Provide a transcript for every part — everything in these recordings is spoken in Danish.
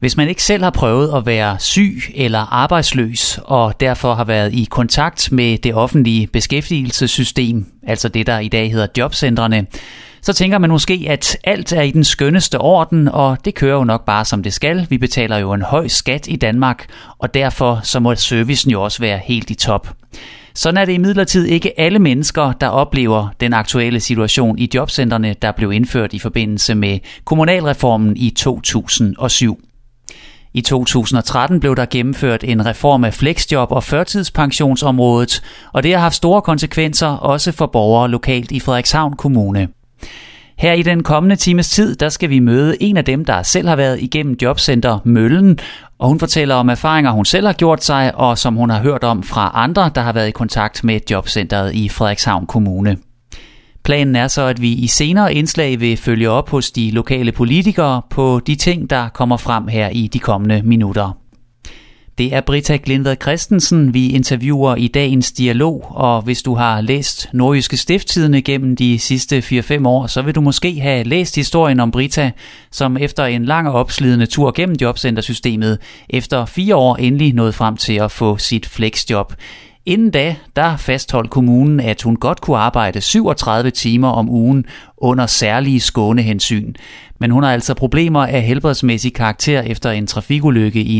Hvis man ikke selv har prøvet at være syg eller arbejdsløs, og derfor har været i kontakt med det offentlige beskæftigelsessystem, altså det der i dag hedder jobcentrene, så tænker man måske, at alt er i den skønneste orden, og det kører jo nok bare som det skal. Vi betaler jo en høj skat i Danmark, og derfor så må servicen jo også være helt i top. Sådan er det imidlertid ikke alle mennesker, der oplever den aktuelle situation i jobcentrene, der blev indført i forbindelse med kommunalreformen i 2007. I 2013 blev der gennemført en reform af fleksjob- og førtidspensionsområdet, og det har haft store konsekvenser også for borgere lokalt i Frederikshavn Kommune. Her i den kommende times tid, der skal vi møde en af dem, der selv har været igennem jobcenter Møllen, og hun fortæller om erfaringer, hun selv har gjort sig, og som hun har hørt om fra andre, der har været i kontakt med jobcenteret i Frederikshavn Kommune. Planen er så, at vi i senere indslag vil følge op hos de lokale politikere på de ting, der kommer frem her i de kommende minutter. Det er Britta Glindvad Christensen, vi interviewer i dagens dialog, og hvis du har læst Nordjyske Stiftstidende gennem de sidste 4-5 år, så vil du måske have læst historien om Britta, som efter en lang og opslidende tur gennem jobcentersystemet, efter 4 år endelig nåede frem til at få sit flexjob. Inden da, der fastholdt kommunen, at hun godt kunne arbejde 37 timer om ugen under særlige skånehensyn. Men hun har altså problemer af helbredsmæssig karakter efter en trafikulykke i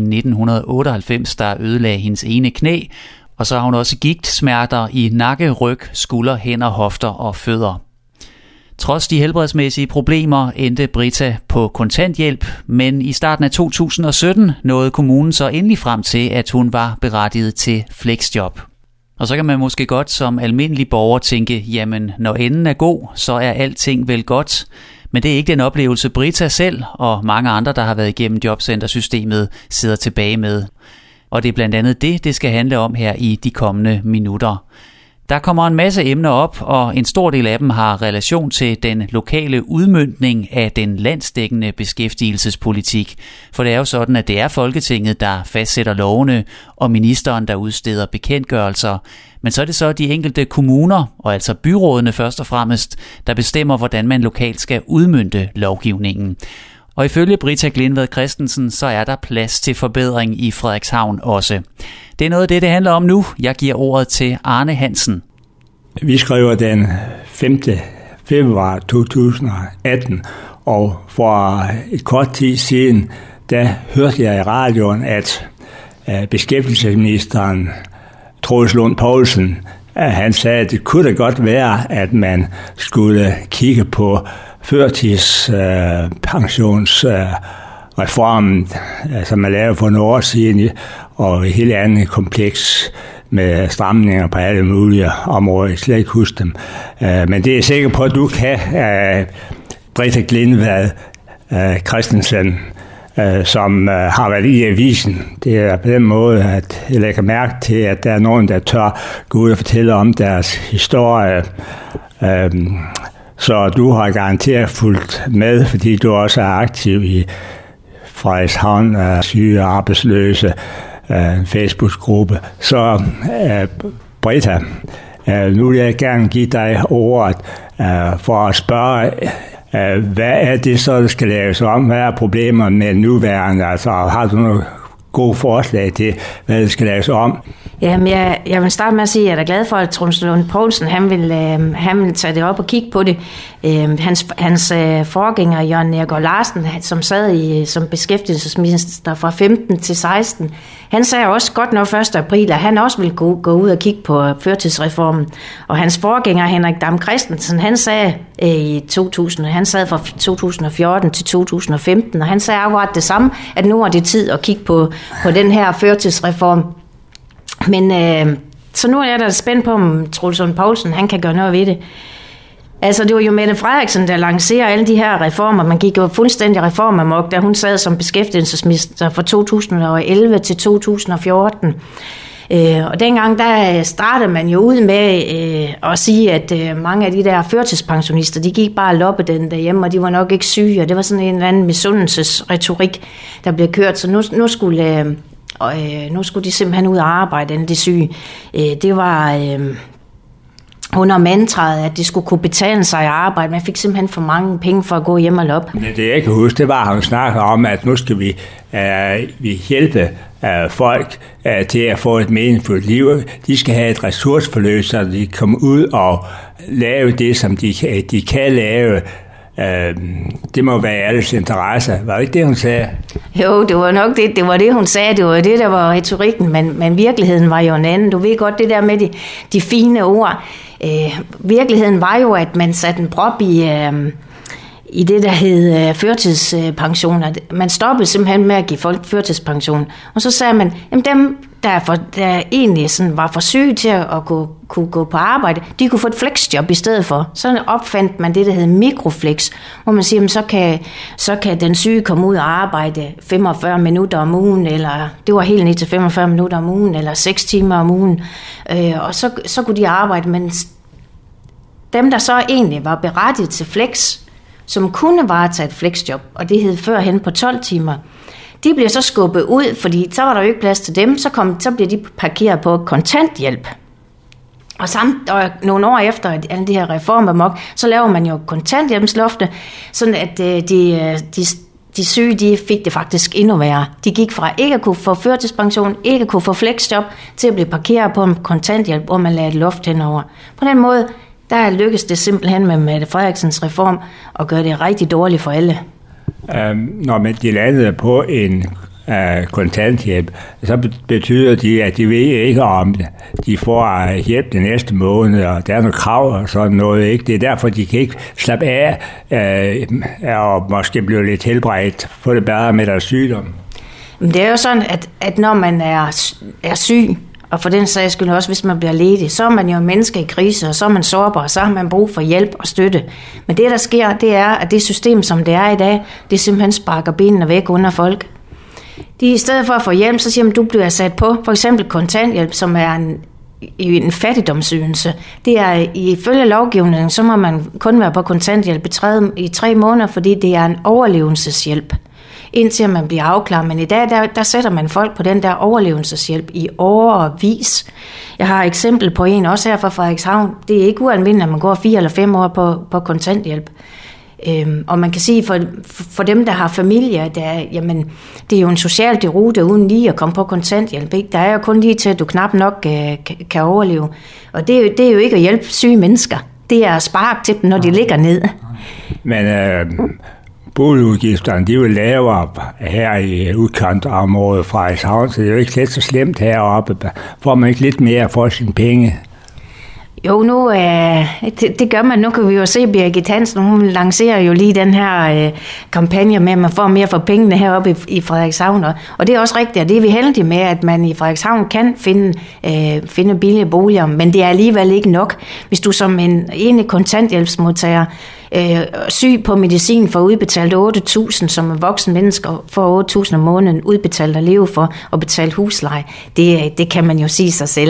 1998, der ødelagde hendes ene knæ. Og så har hun også gigtsmerter i nakke, ryg, skulder, hænder, hofter og fødder. Trods de helbredsmæssige problemer endte Britta på kontanthjælp, men i starten af 2017 nåede kommunen så endelig frem til, at hun var berettiget til flexjob. Og så kan man måske godt som almindelig borger tænke, jamen når enden er god, så er alting vel godt. Men det er ikke den oplevelse, Britta selv og mange andre, der har været igennem jobcentersystemet, sidder tilbage med. Og det er blandt andet det skal handle om her i de kommende minutter. Der kommer en masse emner op, og en stor del af dem har relation til den lokale udmøntning af den landsdækkende beskæftigelsespolitik. For det er jo sådan, at det er Folketinget, der fastsætter lovene, og ministeren, der udsteder bekendtgørelser. Men så er det så de enkelte kommuner, og altså byrådene først og fremmest, der bestemmer, hvordan man lokalt skal udmønte lovgivningen. Og ifølge Britta Glindvad Christensen, så er der plads til forbedring i Frederikshavn også. Det er noget af det handler om nu. Jeg giver ordet til Arne Hansen. Vi skriver den 5. februar 2018, og for et kort tid siden, der hørte jeg i radioen, at beskæftigelsesministeren Troels Lund Poulsen, han sagde, at det kunne da godt være, at man skulle kigge på førtidspensionsreformen, som man lavede for nogle år siden, og et helt andet kompleks med stramninger på alle mulige områder. Jeg slet ikke huske dem. Men det er jeg sikker på, at du kan, Britta Glindvad Christensen, som har været i avisen. Det er på den måde, at jeg lægger mærke til, at der er nogen, der tør gå ud og fortælle om deres historie. Så du har garanteret fulgt med, fordi du også er aktiv i Frederikshavn syge og arbejdsløse, en Facebook-gruppe. Så Britta, nu vil jeg gerne give dig ordet for at spørge, hvad er det så, der skal laves om? Hvad er problemer med nuværende? Altså, har du nogle gode forslag til, hvad det skal laves om? Jamen, jeg vil starte med at sige, at jeg er glad for, at Troels Lund Poulsen, han vil tage det op og kigge på det. Hans forgænger, Jørgen Neergaard Larsen, som sad som beskæftigelsesminister fra 15 til 16, han sagde også godt nok 1. april, at han også ville gå ud og kigge på førtidsreformen. Og hans forgænger, Henrik Dam Christensen, han sagde i 2000, han sad fra 2014 til 2015, og han sagde akkurat det samme, at nu er det tid at kigge på den her førtidsreform. Men så nu er jeg da spændt på, om Troels Lund Poulsen, han kan gøre noget ved det. Altså, det var jo Mette Frederiksen, der lancerer alle de her reformer. Man gik jo fuldstændig reformamok, da hun sad som beskæftigelsesminister fra 2011 til 2014. Og dengang, der startede man jo ud med at sige, at mange af de der førtidspensionister, de gik bare og loppede den derhjemme, og de var nok ikke syge, og det var sådan en eller anden misundelsesretorik, der blev kørt. Så nu skulle de simpelthen ud og arbejde, inden de syge. Det var under mantraet, at det skulle kunne betale sig at arbejde. Man fik simpelthen for mange penge for at gå hjem og loppe. Det jeg kan huske, det var, at han snakkede om, at nu skal vi hjælpe folk til at få et meningsfuldt liv. De skal have et ressourceforløb, så de kommer ud og lave det, som de kan lave. Det må være alles interesse. Var det ikke det, hun sagde? Jo, det var nok det. Det var det, hun sagde. Det var det, der var retorikken, men virkeligheden var jo en anden. Du ved godt det der med de fine ord. Virkeligheden var jo, at man satte en prop i det, der hed førtidspensioner. Man stoppede simpelthen med at give folk førtidspension. Og så sagde man, at dem, der egentlig sådan var for syge til at kunne gå på arbejde, de kunne få et flexjob i stedet for. Så opfandt man det, der hed mikroflex, hvor man siger, så kan den syge komme ud og arbejde 45 minutter om ugen, eller det var helt ned til 45 minutter om ugen, eller 6 timer om ugen. Og så kunne de arbejde, men dem, der så egentlig var berettiget til flex, som kunne varetage et flexjob, og det hed førhen på 12 timer, de bliver så skubbet ud, fordi så var der jo ikke plads til dem, så bliver de parkeret på kontanthjælp. Og nogle år efter alle de her reformer, så laver man jo kontanthjælpslofte, sådan at de syge, de fik det faktisk endnu værre. De gik fra ikke at kunne få førtidspension, ikke at kunne få flexjob, til at blive parkeret på en kontanthjælp, hvor man lagde et loft henover. På den måde, der lykkedes det simpelthen med Mette Frederiksens reform at gøre det rigtig dårligt for alle. Når man de landede på en kontanthjælp, så betyder det, at de ved ikke om de får hjælp den næste måned, og der er noget krav og sådan noget. Ikke? Det er derfor, de kan ikke slappe af og måske blive lidt helbredt, få det bedre med deres sygdom. Men det er jo sådan, at når man er syg, og for den sags skyld også, hvis man bliver ledig, så er man jo en menneske i krise, og så er man sårbar, og så har man brug for hjælp og støtte. Men det, der sker, det er, at det system, som det er i dag, det simpelthen sparker benene væk under folk. De i stedet for at få hjælp, så siger man, du bliver sat på for eksempel kontanthjælp, som er en fattigdomsydelse. Det er ifølge lovgivningen, så må man kun være på kontanthjælp i 3 måneder, fordi det er en overlevelseshjælp, indtil man bliver afklaret. Men i dag, der sætter man folk på den der overlevelseshjælp i årevis. Jeg har et eksempel på en, også her fra Frederikshavn. Det er ikke ualmindeligt, at man går 4 eller 5 år på kontanthjælp. Og man kan sige, for dem, der har familie, jamen, det er jo en social derute uden lige at komme på kontanthjælp. Ikke? Der er jo kun lige til, at du knap nok kan overleve. Og det er jo ikke at hjælpe syge mennesker. Det er at sparke til dem, når de ligger ned. Men boligudgifterne, de er jo lavere her i udkantområdet fra Frederikshavn, så det er jo ikke slet så slemt heroppe. Får man ikke lidt mere for sine penge? Jo, nu det gør man. Nu kan vi jo se, Birgit Hansen, hun lancerer jo lige den her kampagne med, at man får mere for pengene heroppe i Frederikshavn. Og det er også rigtigt, og det er vi heldige med, at man i Frederikshavn kan finde billige boliger, men det er alligevel ikke nok. Hvis du som en kontanthjælpsmodtager syg på medicin får udbetalt 8.000, som en voksen mennesker får 8.000 om måneden udbetalt at leve for, og betalt husleje, det kan man jo sige sig selv.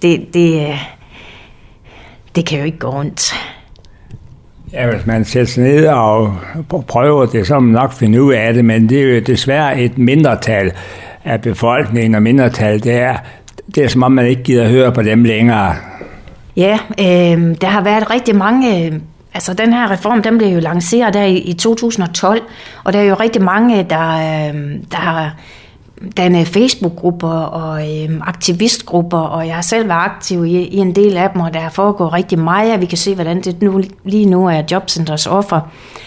Det kan jo ikke gå rundt. Ja, hvis man sætter sig ned og prøver det, så man nok finde ud af det, men det er jo desværre et mindretal af befolkningen, og mindretal, det er som om man ikke gider høre på dem længere. Ja, der har været rigtig mange. Altså den her reform, den blev jo lanceret der i 2012, og der er jo rigtig mange, der har dannet Facebook-grupper og aktivistgrupper, og jeg har selv været aktiv i en del af dem, og der foregår rigtig meget, og vi kan se, hvordan det lige nu er Jobcentrets offer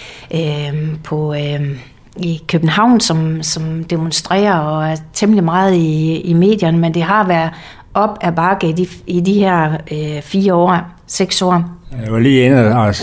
i København, som demonstrerer og er temmelig meget i medierne, men det har været op ad bakke i de her 4 år, 6 år. Jeg var lige inde og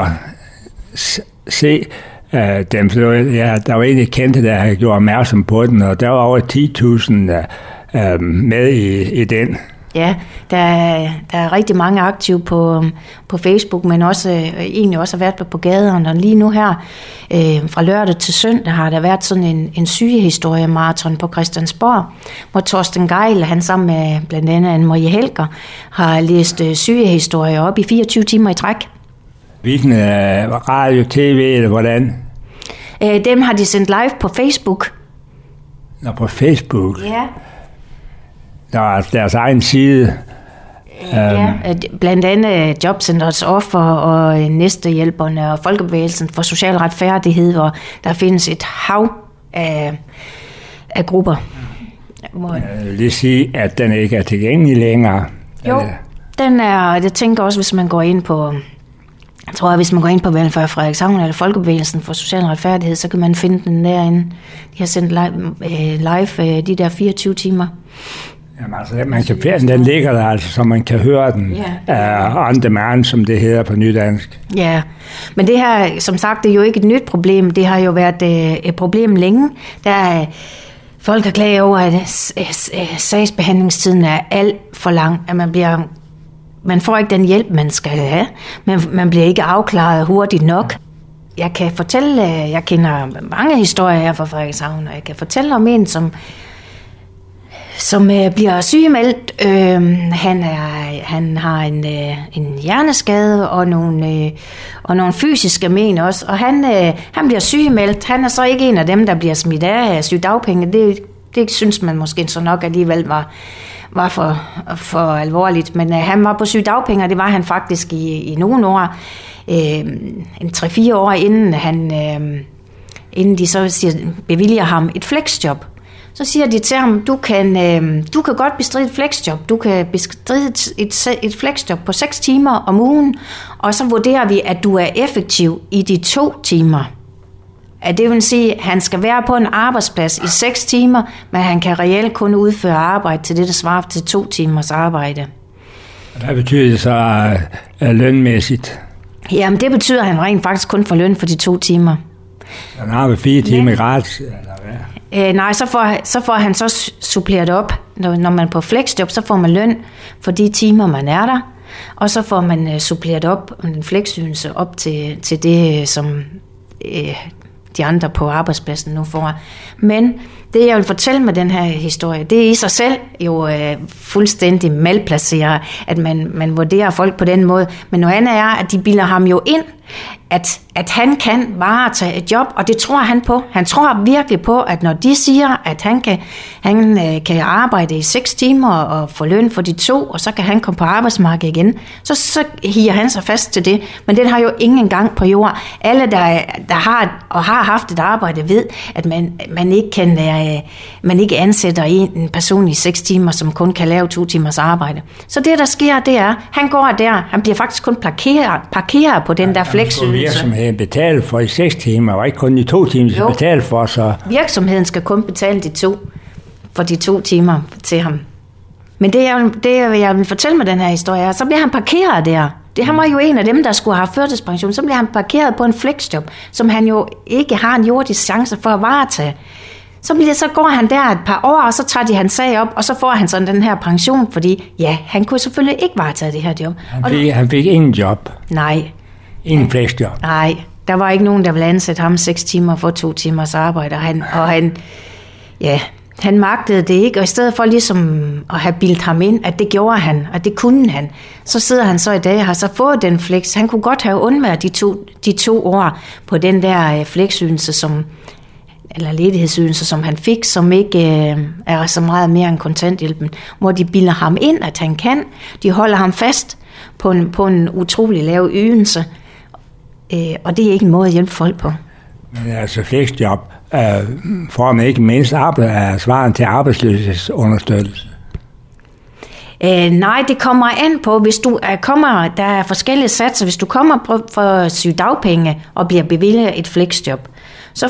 se dem, så der var en, jeg kendte, der havde gjort opmærksom på den, og der var over 10.000 med i den. Ja, der er rigtig mange aktive på Facebook, men egentlig også har været på gaderne. Og lige nu her, fra lørdag til søndag, har der været sådan en sygehistorie-marathon på Christiansborg, hvor Torsten Geil, han sammen med blandt andet Anne-Marie Helger, har læst sygehistorie op i 24 timer i træk. Hvilken radio, tv eller hvordan? Dem har de sendt live på Facebook. Nå, på Facebook? Ja. Der er deres egen side. Ja, blandt andet Jobcentrets offer og Næstehjælperne og Folkebevægelsen for Social Retfærdighed, hvor der findes et hav af grupper. Jeg vil lige sige, at den ikke er tilgængelig længere. Jo, den er, jeg tænker også, hvis man går ind på, jeg tror, hvis man går ind på Velfærd Frederikshavn eller Folkebevægelsen for Social Retfærdighed, så kan man finde den derinde. De har sendt live de der 24 timer. Jamen, altså, man kan finde, den ligger der, altså, så man kan høre den on demand, som det hedder på nydansk. Ja, men det her, som sagt, det er jo ikke et nyt problem. Det har jo været et problem længe. Der folk har klaget over, at sagsbehandlingstiden er alt for lang, at man får ikke den hjælp, man skal have. Man bliver ikke afklaret hurtigt nok. Jeg kan fortælle, jeg kender mange historier her fra Frederikshavn, og jeg kan fortælle om en, som bliver sygemeldt. Han har en hjerneskade og nogle fysiske men også, og han bliver sygemeldt. Han er så ikke en af dem, der bliver smidt af sygedagpenge. Det synes man måske så nok alligevel var for alvorligt, men han var på sygedagpenge, og det var han faktisk i nogle år, 3-4 år inden de så bevilger ham et flexjob. Så siger de til ham, du kan godt bestride et flexjob. Du kan bestride et flexjob på 6 timer om ugen, og så vurderer vi, at du er effektiv i de 2 timer. At det vil sige, at han skal være på en arbejdsplads i 6 timer, men han kan reelt kun udføre arbejde til det, der svarer til 2 timers arbejde. Hvad betyder det så lønmæssigt? Jamen, det betyder, at han rent faktisk kun får løn for de 2 timer. Han arbejder 4 timer gratis, eller hvad? Nej, så får han så suppleret op. Når man er på flexjob, så får man løn for de timer, man er der. Og så får man suppleret op en flexydelse op til det, som de andre på arbejdspladsen nu får. Men det, jeg vil fortælle med den her historie, det er i sig selv jo fuldstændig malplaceret, at man vurderer folk på den måde. Men noget andet er, at de bilder ham jo ind, at han kan varetage et job, og det tror han på. Han tror virkelig på, at når de siger, at han kan arbejde i 6 timer og få løn for de 2, og så kan han komme på arbejdsmarkedet igen, så higer han sig fast til det. Men det har jo ingen gang på jord. Alle, der har haft et arbejde, ved, at man ikke ansætter en person i 6 timer, som kun kan lave 2 timers arbejde. Så det, der sker, det er, han går der, han bliver faktisk kun parkeret på den der flexydelse. Virksomheden betale for i 6 timer, og ikke kun i 2 timer, de betale for, så... Virksomheden skal kun betale for de 2 timer til ham. Men det jeg vil fortælle med den her historie, så bliver han parkeret der. Han var jo en af dem, der skulle have førtidspension. Så bliver han parkeret på en flexjob, som han jo ikke har en jordisk chance for at varetage. Så går han der et par år, og så tager de hans sag op, og så får han sådan den her pension, fordi han kunne selvfølgelig ikke varetage det her job. Han fik ingen job? Nej. Ingen flexjob? Nej, der var ikke nogen, der ville ansætte ham 6 timer for 2 timers arbejde, han magtede det ikke, og i stedet for ligesom at have bildt ham ind, at det gjorde han, og det kunne han, så sidder han så i dag og har så fået den flex. Han kunne godt have undværet de to år på den der flexydelse, eller ledighedsydelse, som han fik, som ikke er så meget mere end kontanthjælpen, hvor de bilder ham ind, at han kan. De holder ham fast på en utrolig lav ydelse, og det er ikke en måde at hjælpe folk på. Men altså flexjob får man ikke mindst svaren til arbejdsløshedsunderstøttelse? Nej, det kommer an på, hvis du der er forskellige satser. Hvis du kommer for sygedagpenge og bliver bevilget et flexjob, så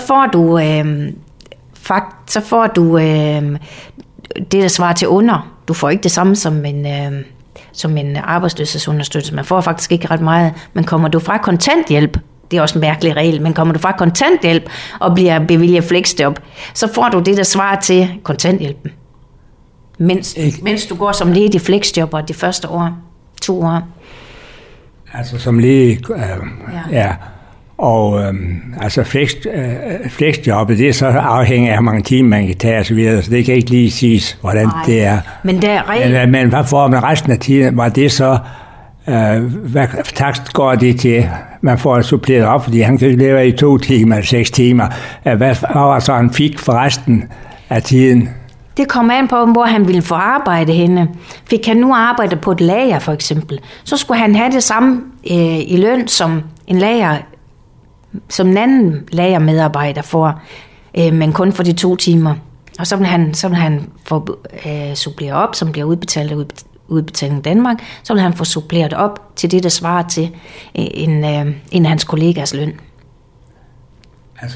får du det, der svarer til under. Du får ikke det samme som en arbejdsløshedsunderstøttelse. Man får faktisk ikke ret meget, men kommer du fra kontanthjælp, det er også en mærkelig regel, men kommer du fra kontanthjælp og bliver bevilget flexjob, så får du det, der svarer til kontanthjælpen. Mens du går som ledig flexjobber de første 2 år. Altså som ledig, ja. Og altså flexjobbet, det er så afhængig af, hvor mange timer man kan tage og så videre, så det kan ikke lige siges, hvordan det er. Men der er men hvad får man resten af tiden? Var det så, hvad takst går det til? Man får suppleret op, fordi han kan ikke leve i 2 timer eller 6 timer. Hvad var så han fik for resten af tiden? Det kom an på, hvor han ville få arbejde henne. Fik han nu arbejde på et lager for eksempel, så skulle han have det samme i løn som en anden lagermedarbejder får, men kun for de 2 timer. Og så vil han få suppleret op, som bliver udbetalt af Udbetaling Danmark, så vil han få suppleret op til det, der svarer til en af hans kollegas løn. Altså,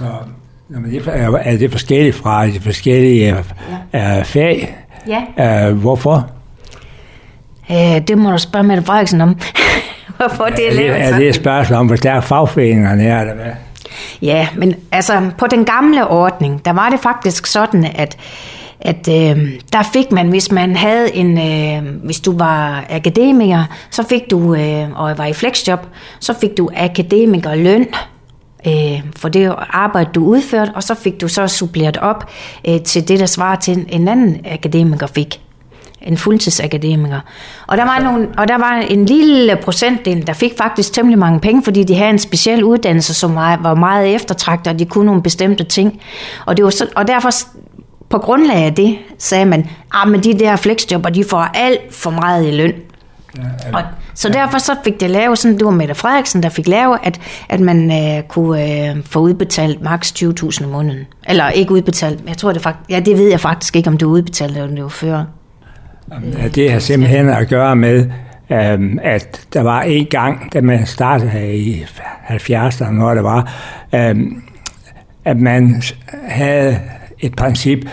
er det forskelligt fra de forskellige fag? Ja. Hvorfor? Det må du spørge Mette Frederiksen om. Hvorfor det er lavet sådan? Er det et spørgsmål om, hvor stærk fagforeningerne er, eller hvad? Ja, men altså på den gamle ordning, der var det faktisk sådan, at der fik man, hvis man havde hvis du var akademiker, så fik du, og var i flexjob, så fik du akademikerløn for det arbejde, du udførte, og så fik du så suppleret op til det, der svarer til en anden akademiker fik. En fuldtidsakademiker. Og der var en lille procentdel, der fik faktisk temmelig mange penge, fordi de havde en speciel uddannelse, som var meget eftertragtet, og de kunne nogle bestemte ting. Og derfor, på grundlag af det, sagde man, men de der flexjobber, de får alt for meget i løn. Så derfor så fik det lavet sådan, det var Mette Frederiksen, der fik lavet, at man kunne få udbetalt maks 20.000 om måneden. Eller ikke udbetalt, jeg tror det faktisk, det ved jeg faktisk ikke, om det var udbetalt, eller det var før. Det har simpelthen at gøre med, at der var en gang, da man startede i 70'erne, når det var, at man havde et princip,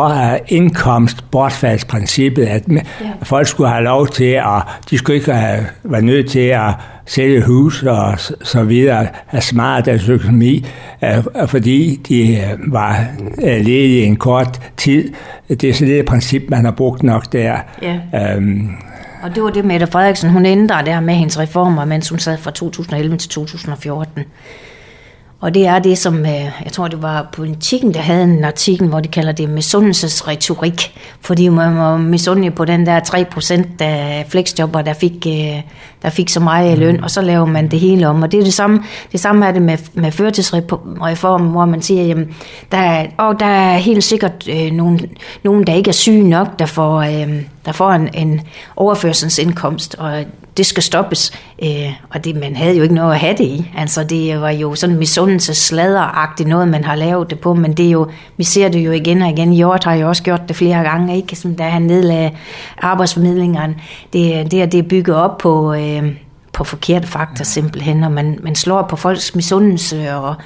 indkomstbortfaldsprincippet, at folk skulle have lov til, de skulle ikke være nødt til at sælge hus og så videre, have smart deres økonomi, fordi de var ledige i en kort tid. Det er så det et princip, man har brugt nok der. Ja. Og det var det, Mette Frederiksen, hun ændrede der med hendes reformer, mens hun sad fra 2011 til 2014. Og det er det, som, jeg tror det var Politikken, der havde en artikel, hvor de kalder det misundelsesretorik, fordi man var misundelig på den der 3% af flexjobber, der fik så meget i løn, og så laver man det hele om. Og det er det samme er det med førtidsreformen, hvor man siger, jamen, der er helt sikkert nogen, der ikke er syge nok, der får en overførselsindkomst, og det skal stoppes, og man havde jo ikke noget at have det i. Altså det var jo sådan misundelsessladeragtigt noget, man har lavet det på, men det er jo, vi ser det jo igen og igen. Hjort har jo også gjort det flere gange, ikke? Som da han nedlagde arbejdsformidlingerne. Det er bygget op på forkerte fakta simpelthen, og man slår på folks misundelse og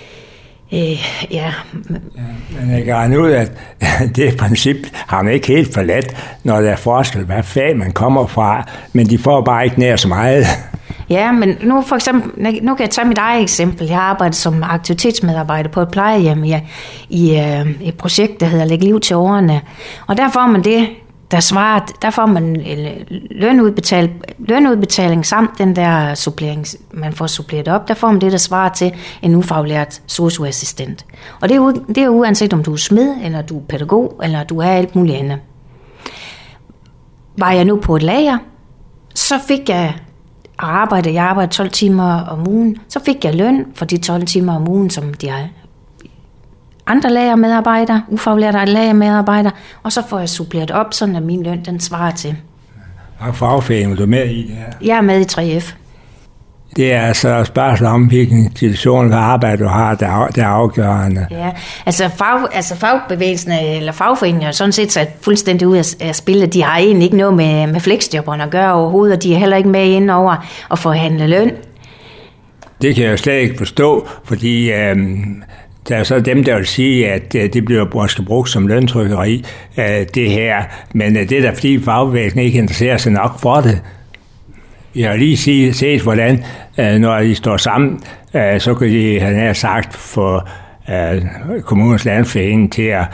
Men jeg kan regne ud, at det princip har man ikke helt forladt, når der er forskel, hvad fag man kommer fra, men de får bare ikke nær så meget. Ja, men nu for eksempel, nu kan jeg tage mit eget eksempel. Jeg har arbejdet som aktivitetsmedarbejder på et plejehjem i et projekt, der hedder Læg liv til årene, og der får man det, der får man lønudbetaling samt den der supplering, man får suppleret op, der får man det, der svarer til en ufaglært sosu-assistent. Og det er uanset om du er smed, eller du er pædagog, eller du er alt muligt andet. Var jeg nu på et lager, så fik jeg jeg arbejdede 12 timer om ugen, så fik jeg løn for de 12 timer om ugen, som de har andre lagermedarbejdere, ufaglærte lagermedarbejdere, og så får jeg suppleret op, sådan at min løn, den svarer til. Hvilken fagforening er du med i det her? Jeg er med i 3F. Det er altså spørgsmål om, hvilken institution og arbejde du har, der er afgørende. Ja, altså fagbevægelsen eller fagforeningen er sådan set sat fuldstændig ud af spillet. De har egentlig ikke noget med flexjobberne at gøre overhovedet, og de er heller ikke med ind over at forhandle løn. Det kan jeg jo slet ikke forstå, fordi der er så dem, der vil sige, at det bliver måske brugt som løntrykkeri, det her. Men det er da fordi fagbevægelsen ikke interesserer sig nok for det. Vi har lige set, hvordan, når de står sammen, så kan de, han har sagt, få kommunens landsforening til at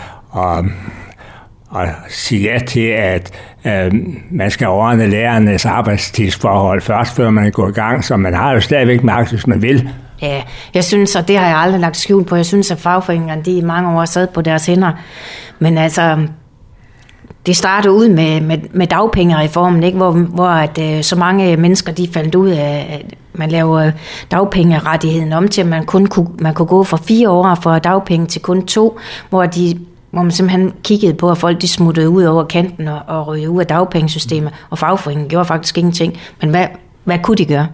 sige ja til, at man skal ordne lærernes arbejdstidsforhold først, før man går i gang, så man har jo stadigvæk magt, hvis man vil. Ja, jeg synes, og det har jeg aldrig lagt skjul på, jeg synes, at fagforeningerne, de i mange år sad på deres hænder. Men altså, det startede ud med dagpengereformen, ikke? Hvor at, så mange mennesker, de faldt ud af, at man laver dagpengerettigheden om til, at man kunne gå fra 4 år for dagpenge til kun 2, hvor de hvor man simpelthen kiggede på, at folk de smuttede ud over kanten og røg ud af dagpengesystemet, og fagforeningen gjorde faktisk ingenting. Men hvad kunne de gøre?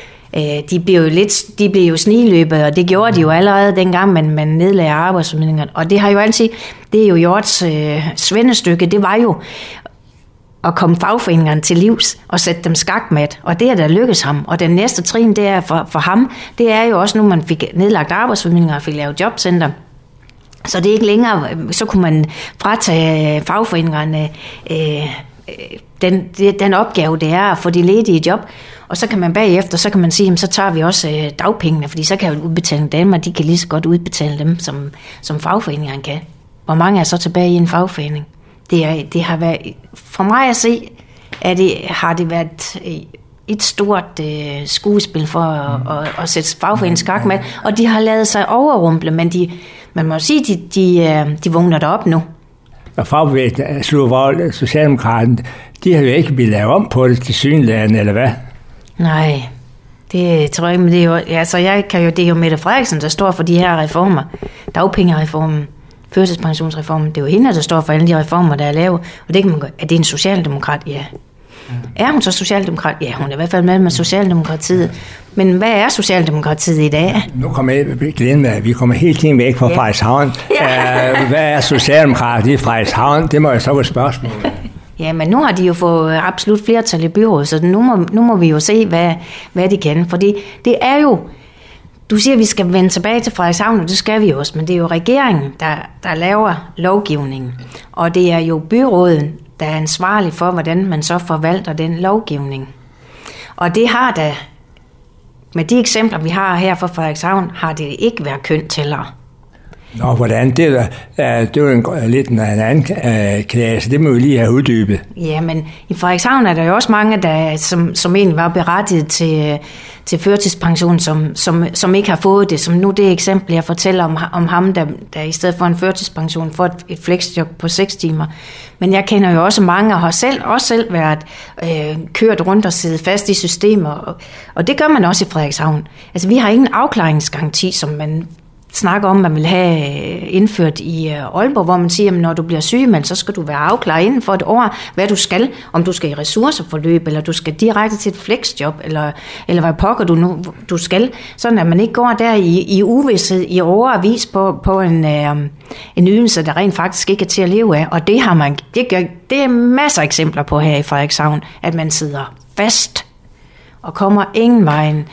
De blev jo sniløbet, og det gjorde de jo allerede dengang, man nedlagde arbejdsformidlingerne. Og det har jo altid, det er jo Hjorts svendestykke, det var jo at komme fagforeningerne til livs og sætte dem skakmat, og det er der lykkes ham. Og den næste trin, det er for ham, det er jo også nu, man fik nedlagt arbejdsformidlinger og fik lavet jobcenter. Så det er ikke længere, så kunne man fratage fagforeningerne den opgave, det er at få de ledige job. Og så kan man bagefter, så kan man sige, så tager vi også dagpengene, fordi så kan jo udbetale dem, og de kan lige så godt udbetale dem, som fagforeningerne kan. Hvor mange er så tilbage i en fagforening? Det har været, for mig at se, har det været et stort skuespil for at sætte fagforeningen skak med, og de har lavet sig overrumple, men man må sige, de vågner derop nu. Og fagbevægelsen slog vold, Socialdemokraterne, de har jo ikke blivet lavet om på det til synligheden, eller hvad? Nej, det tror jeg ikke, men det er jo, altså det er jo Mette Frederiksen, der står for de her reformer. Dagpengereformen, førtidspensionsreformen, det er jo hende, der står for alle de reformer, der er lavet. Og det kan man gøre. Er det en socialdemokrat? Ja. Er hun så socialdemokrat? Ja, hun er i hvert fald med Socialdemokratiet. Men hvad er Socialdemokratiet i dag? Nu kommer jeg glemme, at vi kommer helt tiden væk fra Frederikshavn. Ja. Hvad er Socialdemokrat i Frederikshavn? Det må jo så være spørgsmålet. Ja, men nu har de jo fået absolut flertal i byrådet, så nu må vi jo se, hvad de kan. Fordi det er jo, du siger, at vi skal vende tilbage til Frederikshavn, og det skal vi også, men det er jo regeringen, der laver lovgivningen. Og det er jo byrådet, der er ansvarlig for, hvordan man så forvalter den lovgivning. Og det har da, med de eksempler, vi har her fra Frederikshavn, har det ikke været køntællere. Nå, hvordan? Det er jo lidt en anden klasse. Det må vi lige have uddybet. Ja, men i Frederikshavn er der jo også mange, der, som egentlig var berettiget til førtidspension, som ikke har fået det. Som nu det eksempel, jeg fortæller om ham, der i stedet for en førtidspension får et flexjob på 6 timer. Men jeg kender jo også mange, og har også selv været kørt rundt og siddet fast i systemer. Og det gør man også i Frederikshavn. Altså, vi har ingen afklaringsgaranti, som man snakker om, man vil have indført i Aalborg, hvor man siger, at når du bliver sygemeldt, så skal du være afklaret inden for et år, hvad du skal. Om du skal i ressourceforløb, eller du skal direkte til et flexjob, eller hvad pokker du skal. Sådan at man ikke går der i uvished i overvis på en ydelse, der rent faktisk ikke er til at leve af. Og det er masser af eksempler på her i Frederikshavn, at man sidder fast og kommer ingen vejen.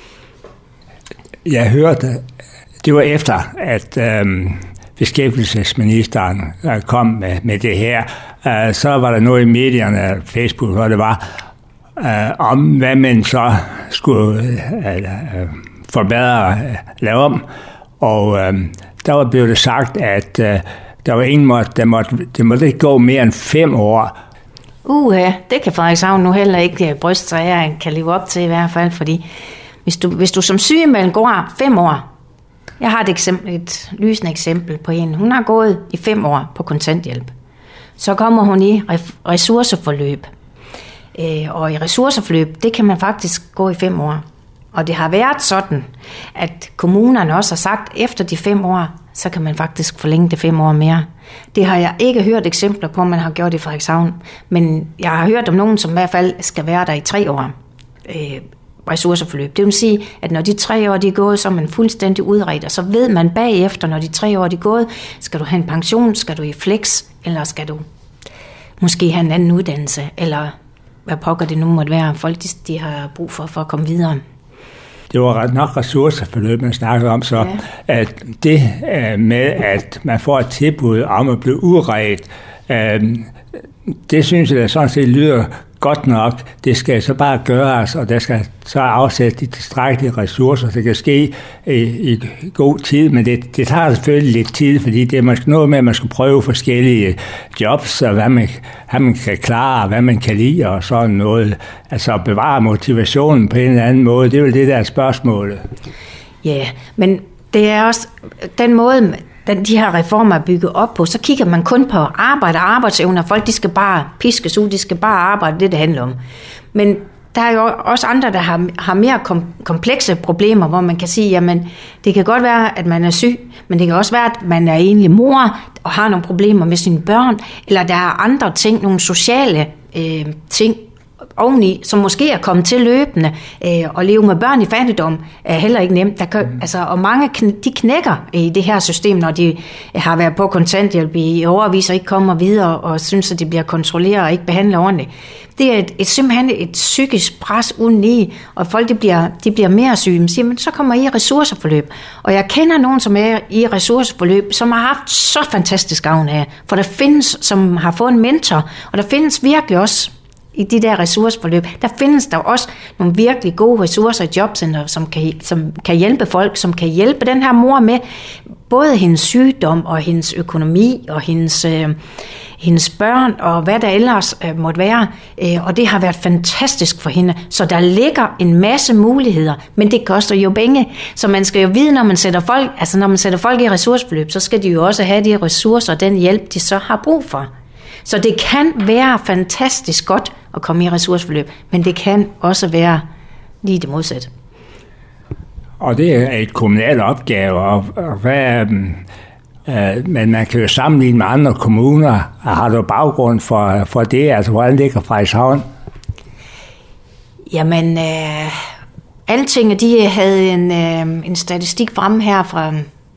Jeg hørte, det var efter, at beskæftigelsesministeren kom med det her. Så var der noget i medierne, Facebook, hvor det var, om hvad man så skulle forbedre, lave om. Og der var blevet sagt, at der var ingen det måtte ikke gå mere end 5 år. Det kan Frederikshavn nu heller ikke bryste sig af, kan leve op til i hvert fald, fordi hvis du som sygemeldt går 5 år, jeg har et lysende eksempel på en. Hun har gået i 5 år på kontanthjælp. Så kommer hun i ressourceforløb. Og i ressourceforløb, det kan man faktisk gå i 5 år. Og det har været sådan, at kommunerne også har sagt, at efter de 5 år, så kan man faktisk forlænge det 5 år mere. Det har jeg ikke hørt eksempler på, man har gjort i Frederikshavn. Men jeg har hørt om nogen, som i hvert fald skal være der i 3 år. Ressourceforløb. Det vil sige, at når de 3 år de er gået, så er man fuldstændig udredt, og så ved man bagefter, når de 3 år de er gået, skal du have en pension, skal du i flex, eller skal du måske have en anden uddannelse, eller hvad pokker det nu måtte være, folk de har brug for at komme videre. Det var nok ressourceforløb, man snakkede om, så at det med, at man får et tilbud om at blive udredt, det synes jeg, der sådan set lyder godt nok. Det skal så bare gøres, og der skal så afsætte de tilstrækkelige ressourcer, det kan ske i god tid, men det tager selvfølgelig lidt tid, fordi det er noget med, at man skal prøve forskellige jobs, og hvad man kan klare, hvad man kan lide, og sådan noget. Altså bevare motivationen på en eller anden måde, det er vel det, der er spørgsmålet. Ja, men det er også den måde, de her reformer er bygget op på, så kigger man kun på arbejde og arbejdsevne, og folk de skal bare piskes ud, de skal bare arbejde, det handler om. Men der er jo også andre, der har mere komplekse problemer, hvor man kan sige, jamen, det kan godt være, at man er syg, men det kan også være, at man er egentlig mor og har nogle problemer med sine børn, eller der er andre ting, nogle sociale ting oveni, som måske er kommet til løbende. At leve med børn i fattigdom er heller ikke nemt. Og mange de knækker i det her system, når de har været på kontanthjælp i årevis og ikke kommer videre og synes, at de bliver kontrolleret og ikke behandlet ordentligt. Det er simpelthen et psykisk pres uden i, og folk de bliver mere syge. Man siger, men så kommer I i ressourceforløb. Og jeg kender nogen, som er i ressourceforløb, som har haft så fantastisk gavn af. For der findes, som har fået en mentor, og der findes virkelig også i de der ressourceforløb, der findes der også nogle virkelig gode ressourcer i jobcenter, som kan hjælpe folk, som kan hjælpe den her mor med både hendes sygdom og hendes økonomi og hendes børn og hvad der ellers måtte være. Og det har været fantastisk for hende. Så der ligger en masse muligheder, men det koster jo penge. Så man skal jo vide, når man sætter folk i ressourceforløb, så skal de jo også have de ressourcer og den hjælp, de så har brug for. Så det kan være fantastisk godt at komme i ressourceforløb, men det kan også være lige det modsatte. Og det er et kommunalt opgave, men man kan jo sammenligne med andre kommuner. Har du baggrund for det? Altså, hvordan ligger Frederikshavn? Jamen, Altinget, de havde en statistik fremme her fra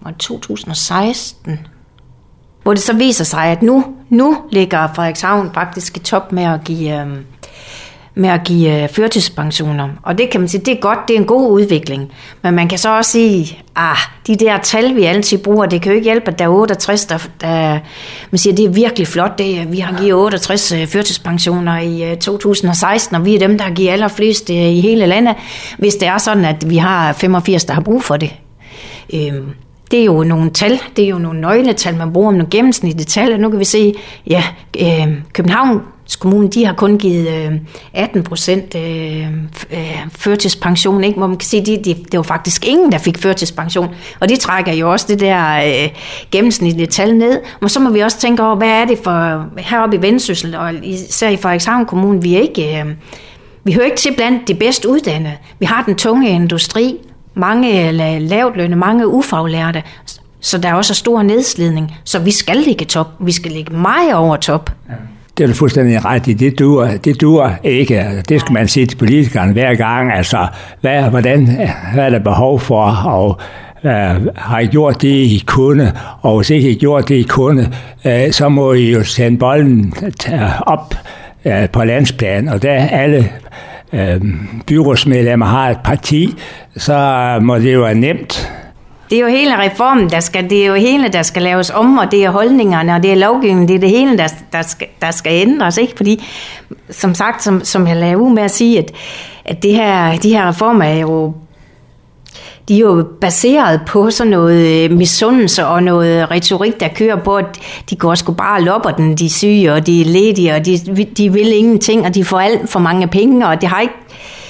2016, hvor det så viser sig, at nu ligger Frederikshavn faktisk i top med at give førtidspensioner. Og det kan man sige, det er godt, det er en god udvikling. Men man kan så også sige, de der tal, vi altid bruger, det kan jo ikke hjælpe, at der er 68, man siger, det er virkelig flot. Vi har givet 68 førtidspensioner i 2016, og vi er dem, der har givet allerflest i hele landet, hvis det er sådan, at vi har 85, der har brug for det. Det er jo nogle tal, det er jo nogle nøgletal, man bruger om nogle gennemsnitlige tal, og nu kan vi se, Københavns Kommune, de har kun givet 18% førtidspension, ikke? Hvor man kan sige, det var faktisk ingen, der fik førtidspension, og de trækker jo også det der gennemsnitlige tal ned, og så må vi også tænke over, hvad er det for heroppe i Vendsyssel, og især i Frederikshavn Kommune, vi hører ikke til blandt de bedst uddannede, vi har den tunge industri, mange lavtlønne, mange ufaglærte, så der er også stor nedslidning. Så vi skal ligge top. Vi skal ligge meget over top. Ja. Det er du fuldstændig ret i. Det dur ikke. Det skal man sige til politikerne hver gang. Altså, hvad er der behov for, og har I gjort det, I kunne? Og hvis ikke I gjort det, I kunne, så må I jo sende bolden op på landsplan. Og da alle byrådsmedlemmer har et parti, så må det jo være nemt. Det er jo hele reformen, der skal laves om, og det er holdningerne, og det er lovgivningen, det er det hele, der skal ændres, ikke? Fordi, som sagt, som jeg lavede ud med at sige, at de her reformer er jo, de er jo baseret på sådan noget misundelse og noget retorik, der kører på, at de går sgu bare lopper den, de syge, og de er ledige, og de vil ingenting, og de får alt for mange penge, og det har ikke.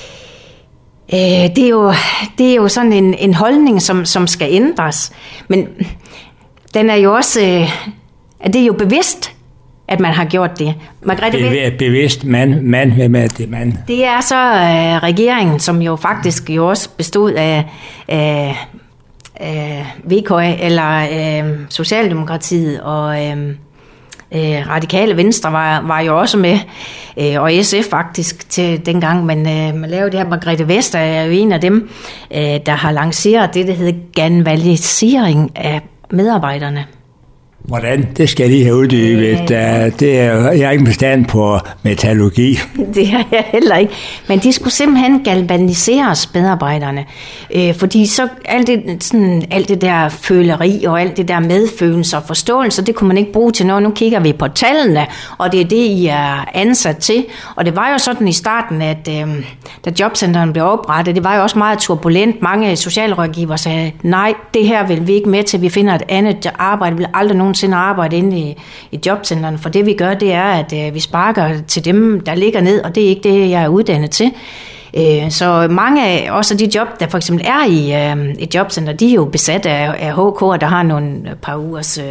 Det er jo sådan en holdning, som skal ændres. Men den er jo også, at det er jo bevidst, at man har gjort det. Bevidst mand. Det er så regeringen, som jo faktisk jo også bestod af VK eller Socialdemokratiet og Radikale Venstre var jo også med, og SF faktisk til dengang, men man lavede det her. Margrethe Vestager er jo en af dem, der har lanceret det, der hedder galvanisering af medarbejderne. Hvordan? Det skal jeg lige have uddybet. Jeg er ikke bestand på metallurgi. Det har jeg heller ikke. Men de skulle simpelthen galvaniseres, medarbejderne. Fordi så alt det der føleri og alt det der medfølelse og forståelse, det kunne man ikke bruge til noget. Nu kigger vi på tallene, og det er det, I er ansat til. Og det var jo sådan i starten, at da jobcenteren blev oprettet, det var jo også meget turbulent. Mange socialrådgivere sagde, nej, det her vil vi ikke med til. Vi finder et andet arbejde. Vi vil aldrig nogensinde arbejde inde i jobcenterne, for det vi gør, det er, at vi sparker til dem, der ligger ned, og det er ikke det, jeg er uddannet til. Så mange af også de job, der for eksempel er i et jobcenter, de er jo besat af HK'er, der har nogle par ugers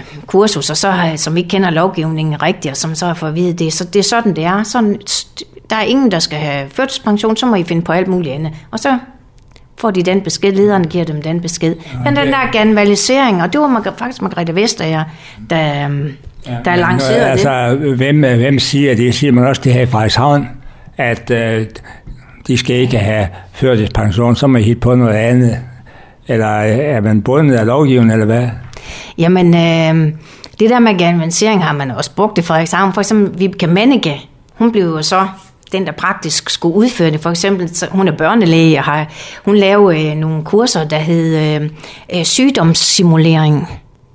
kursus, og som ikke kender lovgivningen rigtigt, og som så har fået at vide det. Så det er sådan, det er. Sådan, der er ingen, der skal have førtidspension, så må I finde på alt muligt andet. Og så får de den besked, lederen giver dem den besked. Men den der generalisering, og det var faktisk Margrethe Vestager, der lancerede det. Altså, hvem siger det? Siger man også det her i Frederikshavn, at de skal ikke have førtidspension, så må I hitte på noget andet? Eller er man bundet af lovgivningen, eller hvad? Jamen, det der med generalisering har man også brugt i Frederikshavn. For eksempel Vibeke Mannicke, hun blev jo så den, der praktisk skulle udføre det. For eksempel, hun er børnelæge, og hun lavede nogle kurser, der hed sygdomssimulering.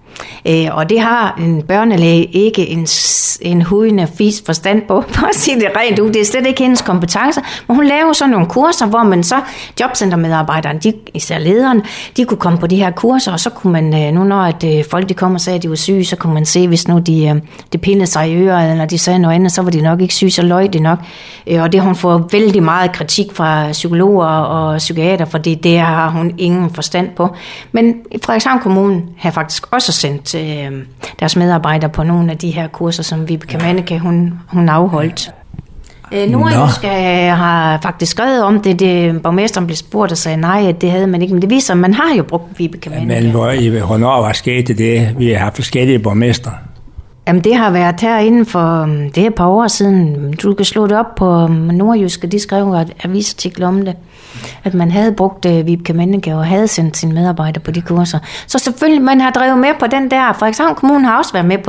Og det har en børnelæge ikke en hudende fis forstand på at sige det rent ud. Det er slet ikke hendes kompetencer. Men hun laver sådan nogle kurser, hvor man så, jobcentermedarbejderne, især lederen, de kunne komme på de her kurser, og så kunne man, nu når folk de kom og sagde, at de var syge, så kunne man se, hvis nu de pillede sig i øret, eller de sagde noget andet, så var de nok ikke syge, så løg de nok. Og det har hun fået vældig meget kritik fra psykologer og psykiater, fordi det har hun ingen forstand på. Men Frederikshavn Kommune har faktisk også sendt deres medarbejdere på nogle af de her kurser, som Vibeke Mannicke, hun afholdt. Nordjysk har faktisk skrevet om det. Borgmesteren blev spurgt og sagde nej, at det havde man ikke. Men det viser, at man har jo brugt Vibeke Mannicke. Men hvornår var sket det? Vi har haft forskellige borgmestre. Jamen, det har været her inden for det er et par år siden. Du kan slå det op på Nordjysk, og de skrev et avisartikel om det. At man havde brugt Vibeke Mannicke og havde sendt sine medarbejdere på de kurser. Så selvfølgelig, man har drevet med på den der. Frederikshavn Kommune har også været med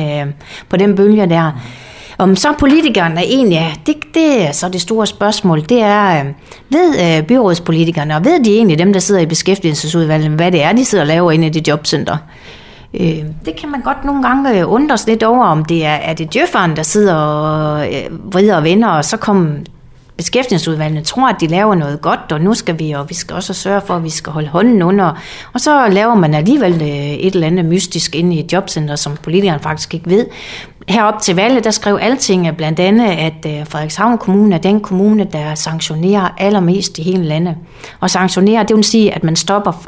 på den bølge der. Om så politikerne er egentlig, det er så det store spørgsmål, det er, ved byrådspolitikerne, og ved de egentlig, dem der sidder i beskæftigelsesudvalget, hvad det er, de sidder og laver inde i det jobcenter? Det kan man godt nogle gange undres lidt over, om det er det djøfferen, der sidder og vrider og vender, og så kommer beskæftigelsesudvalgene tror, at de laver noget godt, og nu skal vi skal også sørge for, at vi skal holde hånden under, og så laver man alligevel et eller andet mystisk inde i et jobcenter, som politikerne faktisk ikke ved. Herop til valget, der skrev Altinget blandt andet, at Frederikshavn Kommune er den kommune, der sanktionerer allermest i hele landet. Og sanktionerer, det vil sige, at man stopper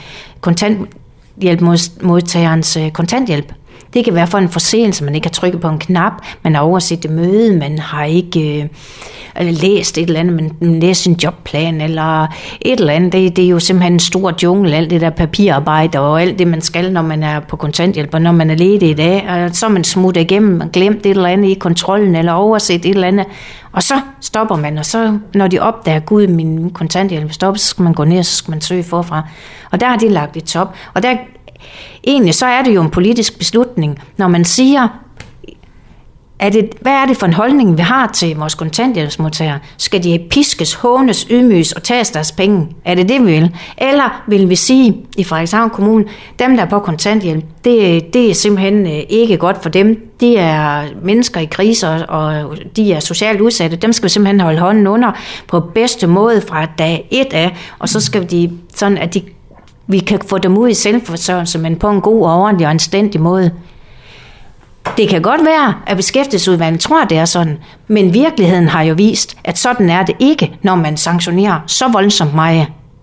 kontanthjælpmodtagerens kontanthjælp. Det kan være for en forseelse, man ikke har trykket på en knap, man har overset det møde, man har ikke læst et eller andet, man læser sin jobplan eller et eller andet. Det er jo simpelthen en stor jungle, alt det der papirarbejde og alt det, man skal, når man er på kontanthjælp, og når man er ledig i dag, og så er man smuttet igennem og glemt et eller andet i kontrollen eller overset et eller andet, og så stopper man, og så når de opdager, gud, min kontanthjælp stopper, så skal man gå ned, så skal man søge forfra. Og der har de lagt et top, og der egentlig så er det jo en politisk beslutning, når man siger, hvad er det for en holdning, vi har til vores kontanthjælpsmodtagere? Skal de piskes, hånes, ydmyges og tages deres penge? Er det det, vi vil? Eller vil vi sige i Frederikshavn Kommune, dem der er på kontanthjælp, det er simpelthen ikke godt for dem. De er mennesker i kriser, og de er socialt udsatte. Dem skal vi simpelthen holde hånden under på bedste måde fra dag 1 af, og så skal de sådan, at vi kan få dem ud i selvforsørgelse, men på en god og ordentlig og anstændig måde. Det kan godt være, at beskæftigelsesudvalget tror, det er sådan, men virkeligheden har jo vist, at sådan er det ikke, når man sanktionerer så voldsomt meget.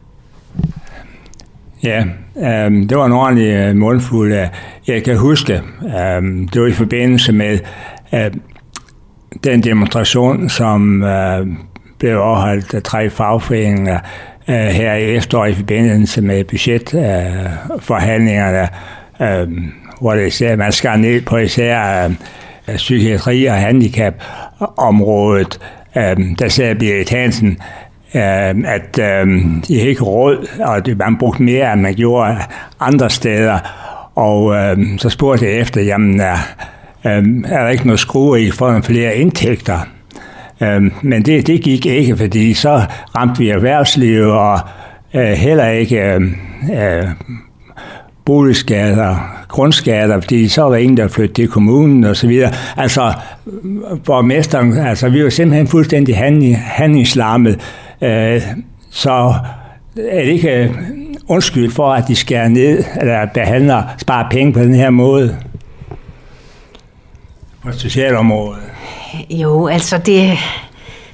Ja, det var en ordentlig mundfuld. Jeg kan huske, det var i forbindelse med den demonstration, som blev overholdt af 3 fagforeninger her i efteråret i forbindelse med budgetforhandlingerne, hvor det især, man skar ned på især psykiatri- og handicapområdet. Der sagde Berit Hansen, at de ikke råd, og man brugte mere, end man gjorde andre steder. Og så spurgte jeg efter, jamen, er der ikke noget skrue i for flere indtægter? Men det gik ikke, fordi så ramte vi erhvervslivet, og heller ikke boligskatter, grundskatter, fordi så var ingen, der flyttede til kommunen og så videre. Altså, borgmesteren, altså vi var simpelthen fuldstændig handlingslammet, så er det ikke undskyld for, at de skærer ned, eller sparer penge på den her måde på socialområdet? Jo, altså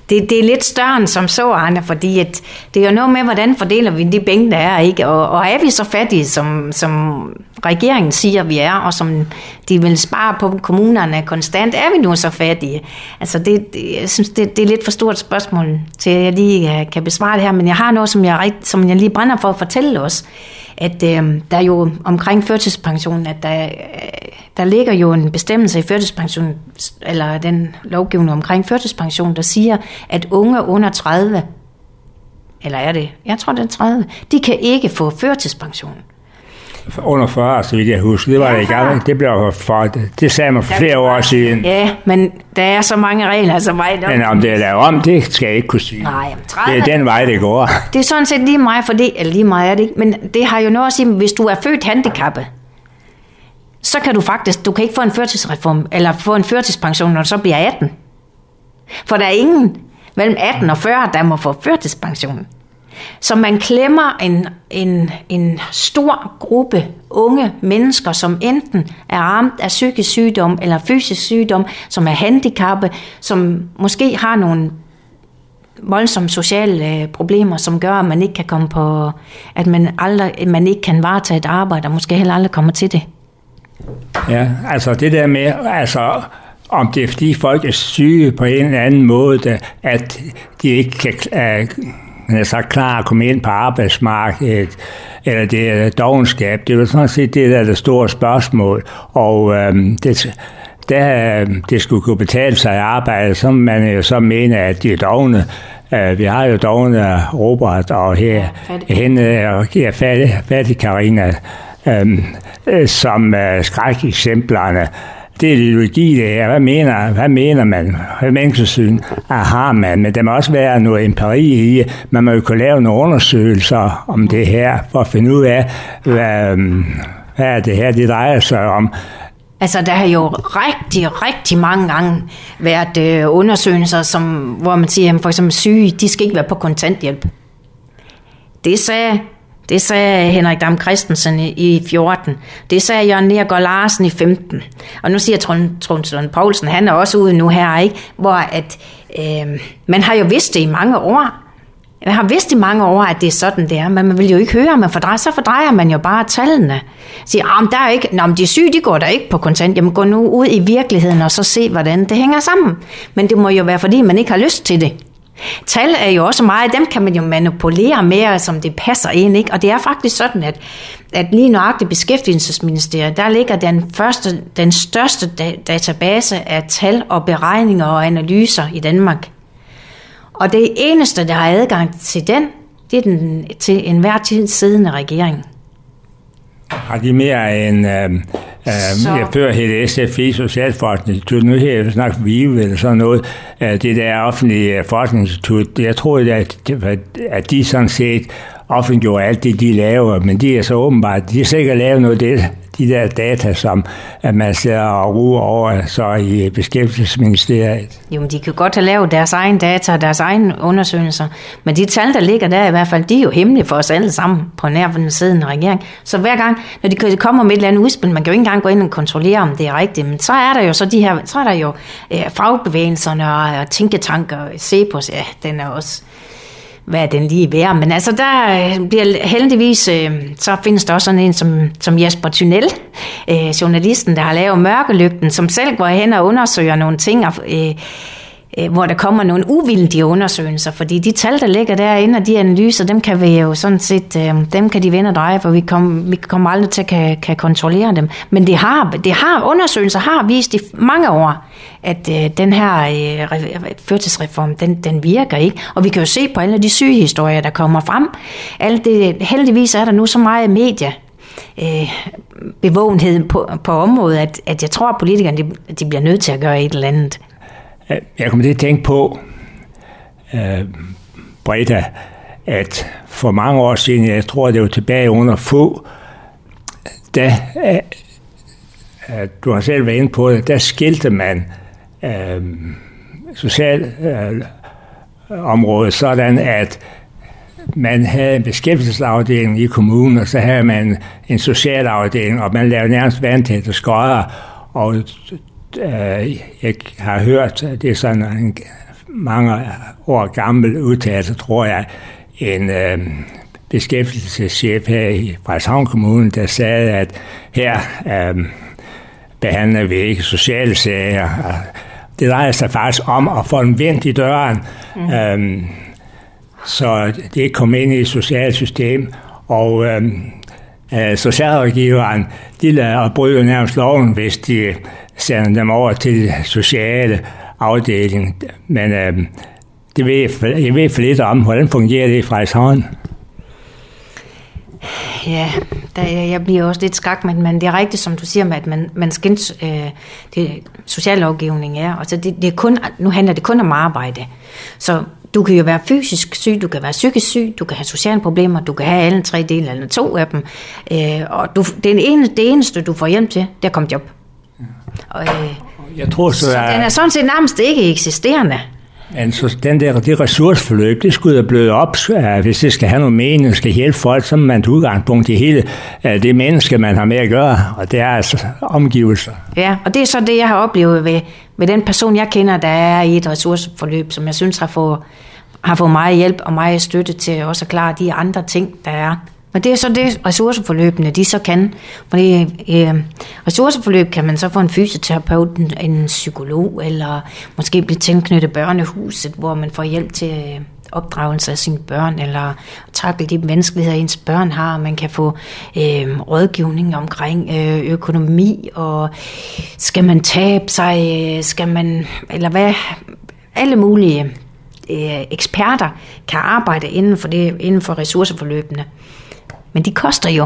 Det er lidt større end som så, Arne, fordi at det er jo noget med, hvordan fordeler vi de penge, der er, ikke? Og er vi så fattige, som regeringen siger, vi er, og som de vil spare på kommunerne konstant, er vi nu så fattige? Altså, jeg synes, det er lidt for stort spørgsmål til, at jeg lige kan besvare det her, men jeg har noget, som jeg lige brænder for at fortælle os, at der er jo omkring førtidspensionen, at der ligger jo en bestemmelse i førtidspensionen, eller den lovgivning omkring førtidspension, der siger, at unge under 30, eller er det? Jeg tror, det er 30, de kan ikke få førtidspension. Under 40, så vidt jeg husker. Det var det i gang. Det blev for, det sagde man for flere år siden. Ja, men der er så mange regler, så vej det. Men om det er lavet om, det skal jeg ikke kunne sige. Nej, 30, det er den vej, det går. Det er sådan set lige meget for det, eller lige meget er det ikke, men det har jo noget at sige, hvis du er født handicappet, så kan du kan ikke få en førtidsreform, eller få en førtidspension, når du så bliver 18. For der er ingen mellem 18 og 40, der må få førtidspension. Så man klemmer en stor gruppe unge mennesker, som enten er ramt af psykisk sygdom eller fysisk sygdom, som er handicappet, som måske har nogle voldsomme sociale problemer, som gør, at man ikke kan komme på, at man ikke kan varetage et arbejde, og måske heller aldrig kommer til det. Ja, altså det der med, om det er fordi folk er syge på en eller anden måde, at de ikke kan klare at komme ind på arbejdsmarkedet, eller det er dovenskab, det er jo sådan set det, der er det store spørgsmål, og det skulle kunne betale sig at arbejde, så man jo så mener, at de er dovne. Vi har jo dovne Robert, og her hende og fattig Karina, som skrækeksemplerne. Det er ideologi, det her. Hvad mener man? Hvad menneskesyn har man? Men der må også være noget empiri i. Man må jo kunne lave nogle undersøgelser om det her, for at finde ud af, hvad det her det drejer sig om. Altså, der har jo rigtig mange gange været undersøgelser, hvor man siger, at for eksempel syge, de skal ikke være på kontanthjælp. Det sagde Henrik Dam Kristensen i 14. Det sagde Jørgen Neergaard Larsen i 15. Og nu siger Troels Lund Poulsen, han er også ude nu her, ikke? Hvor at, man har jo vidst det i mange år. Man har vidst i mange år, at det er sådan, det er. Men man vil jo ikke høre, så fordrejer man jo bare tallene. Siger, der er ikke, men de syge, de går der ikke på kontant. Jamen gå nu ud i virkeligheden og så se, hvordan det hænger sammen. Men det må jo være, fordi man ikke har lyst til det. Tal er jo også meget, dem kan man jo manipulere mere, som det passer ind, ikke? Og det er faktisk sådan, at lige nøjagtigt Beskæftigelsesministeriet, der ligger den største database af tal og beregninger og analyser i Danmark. Og det eneste, der har adgang til den, det er den til enhver tid siddende regering. Har de mere end jeg før hed SFI, Socialforskningsinstitut, nu her snakker VIVE eller sådan noget, det der offentlige forskningsinstitut, jeg tror, at de sådan set offentliggjorde alt det, de laver, men de er så åbenbart, de har sikkert lavet noget af det, de der data, som at man sidder og ruer over så i Beskæftigelsesministeriet. Jo, men de kan godt have lavet deres egen data og deres egen undersøgelser, men de tal, der ligger der i hvert fald, de er jo hemmelige for os alle sammen på nærværende siddende regering. Så hver gang, når de kommer med et eller andet udspil, man kan jo ikke engang gå ind og kontrollere, om det er rigtigt, men så er der jo så er der jo fagbevægelserne og tænketanker, CEPOS, ja, den er også... hvad den lige værd. Men altså, der bliver heldigvis, så findes der også sådan en som Jesper Thunell, journalisten, der har lavet Mørkelygten, som selv går hen og undersøger nogle ting, hvor der kommer nogle uvildige undersøgelser, fordi de tal, der ligger derinde, og de analyser, dem kan vi jo sådan set, dem kan de vende og dreje, for vi kommer aldrig til at kan kontrollere dem. Men undersøgelser har vist i mange år, at den her førtidsreform, den virker ikke. Og vi kan jo se på alle de sygehistorier, der kommer frem. Heldigvis er der nu så meget medie, bevågenhed på området, at jeg tror, at politikerne de bliver nødt til at gøre et eller andet. Jeg kommer til at tænke på, Britta, at for mange år siden, jeg tror, det var tilbage under få, da du har selv været inde på det, der skilte man socialområdet sådan, at man havde en beskæftigelsesafdeling i kommunen, og så havde man en socialafdeling, og man lavede nærmest vandtætte skodder, og jeg har hørt, det er sådan mange år gammel udtalelse, tror jeg, en beskæftigelseschef her i Frederikshavn Kommune, der sagde, at her behandler vi ikke sociale sager. Det drejer sig faktisk om at få en vendt i døren, så det ikke kommer ind i et socialt system. Og socialrådgiveren, de lader bryde nærmest loven, hvis de sender dem over til sociale afdeling. Men jeg ved for lidt om, hvordan fungerer det i Frederikshavn. Ja, jeg bliver også lidt skak, men det er rigtigt, som du siger, med, at man skal det sociallovgivning er. Altså det er kun, nu handler det kun om arbejde. Så du kan jo være fysisk syg, du kan være psykisk syg, du kan have sociale problemer, du kan have alle 3 dele eller 2 af dem. Og det eneste, du får hjælp til, det er at komme job. Og, jeg tror, så den er sådan set nærmest ikke eksisterende. Men så det ressourceforløb, det skulle da bløde op, hvis det skal have noget mening, og skal hjælpe folk, så er man til udgangspunkt i hele det menneske, man har med at gøre, og det er altså omgivelser. Ja, og det er så det, jeg har oplevet ved den person, jeg kender, der er i et ressourceforløb, som jeg synes har fået meget hjælp og meget støtte til også at klare de andre ting, der er. Men det er så det, ressourceforløbene de så kan. Fordi ressourceforløb kan man så få en fysioterapeut, en psykolog, eller måske blive tilknyttet børnehuset, hvor man får hjælp til opdragelse af sine børn, eller takle de vanskeligheder, ens børn har. Man kan få rådgivning omkring økonomi, og skal man tabe sig, skal man, eller hvad, alle mulige eksperter kan arbejde inden for ressourceforløbene. Men de koster jo.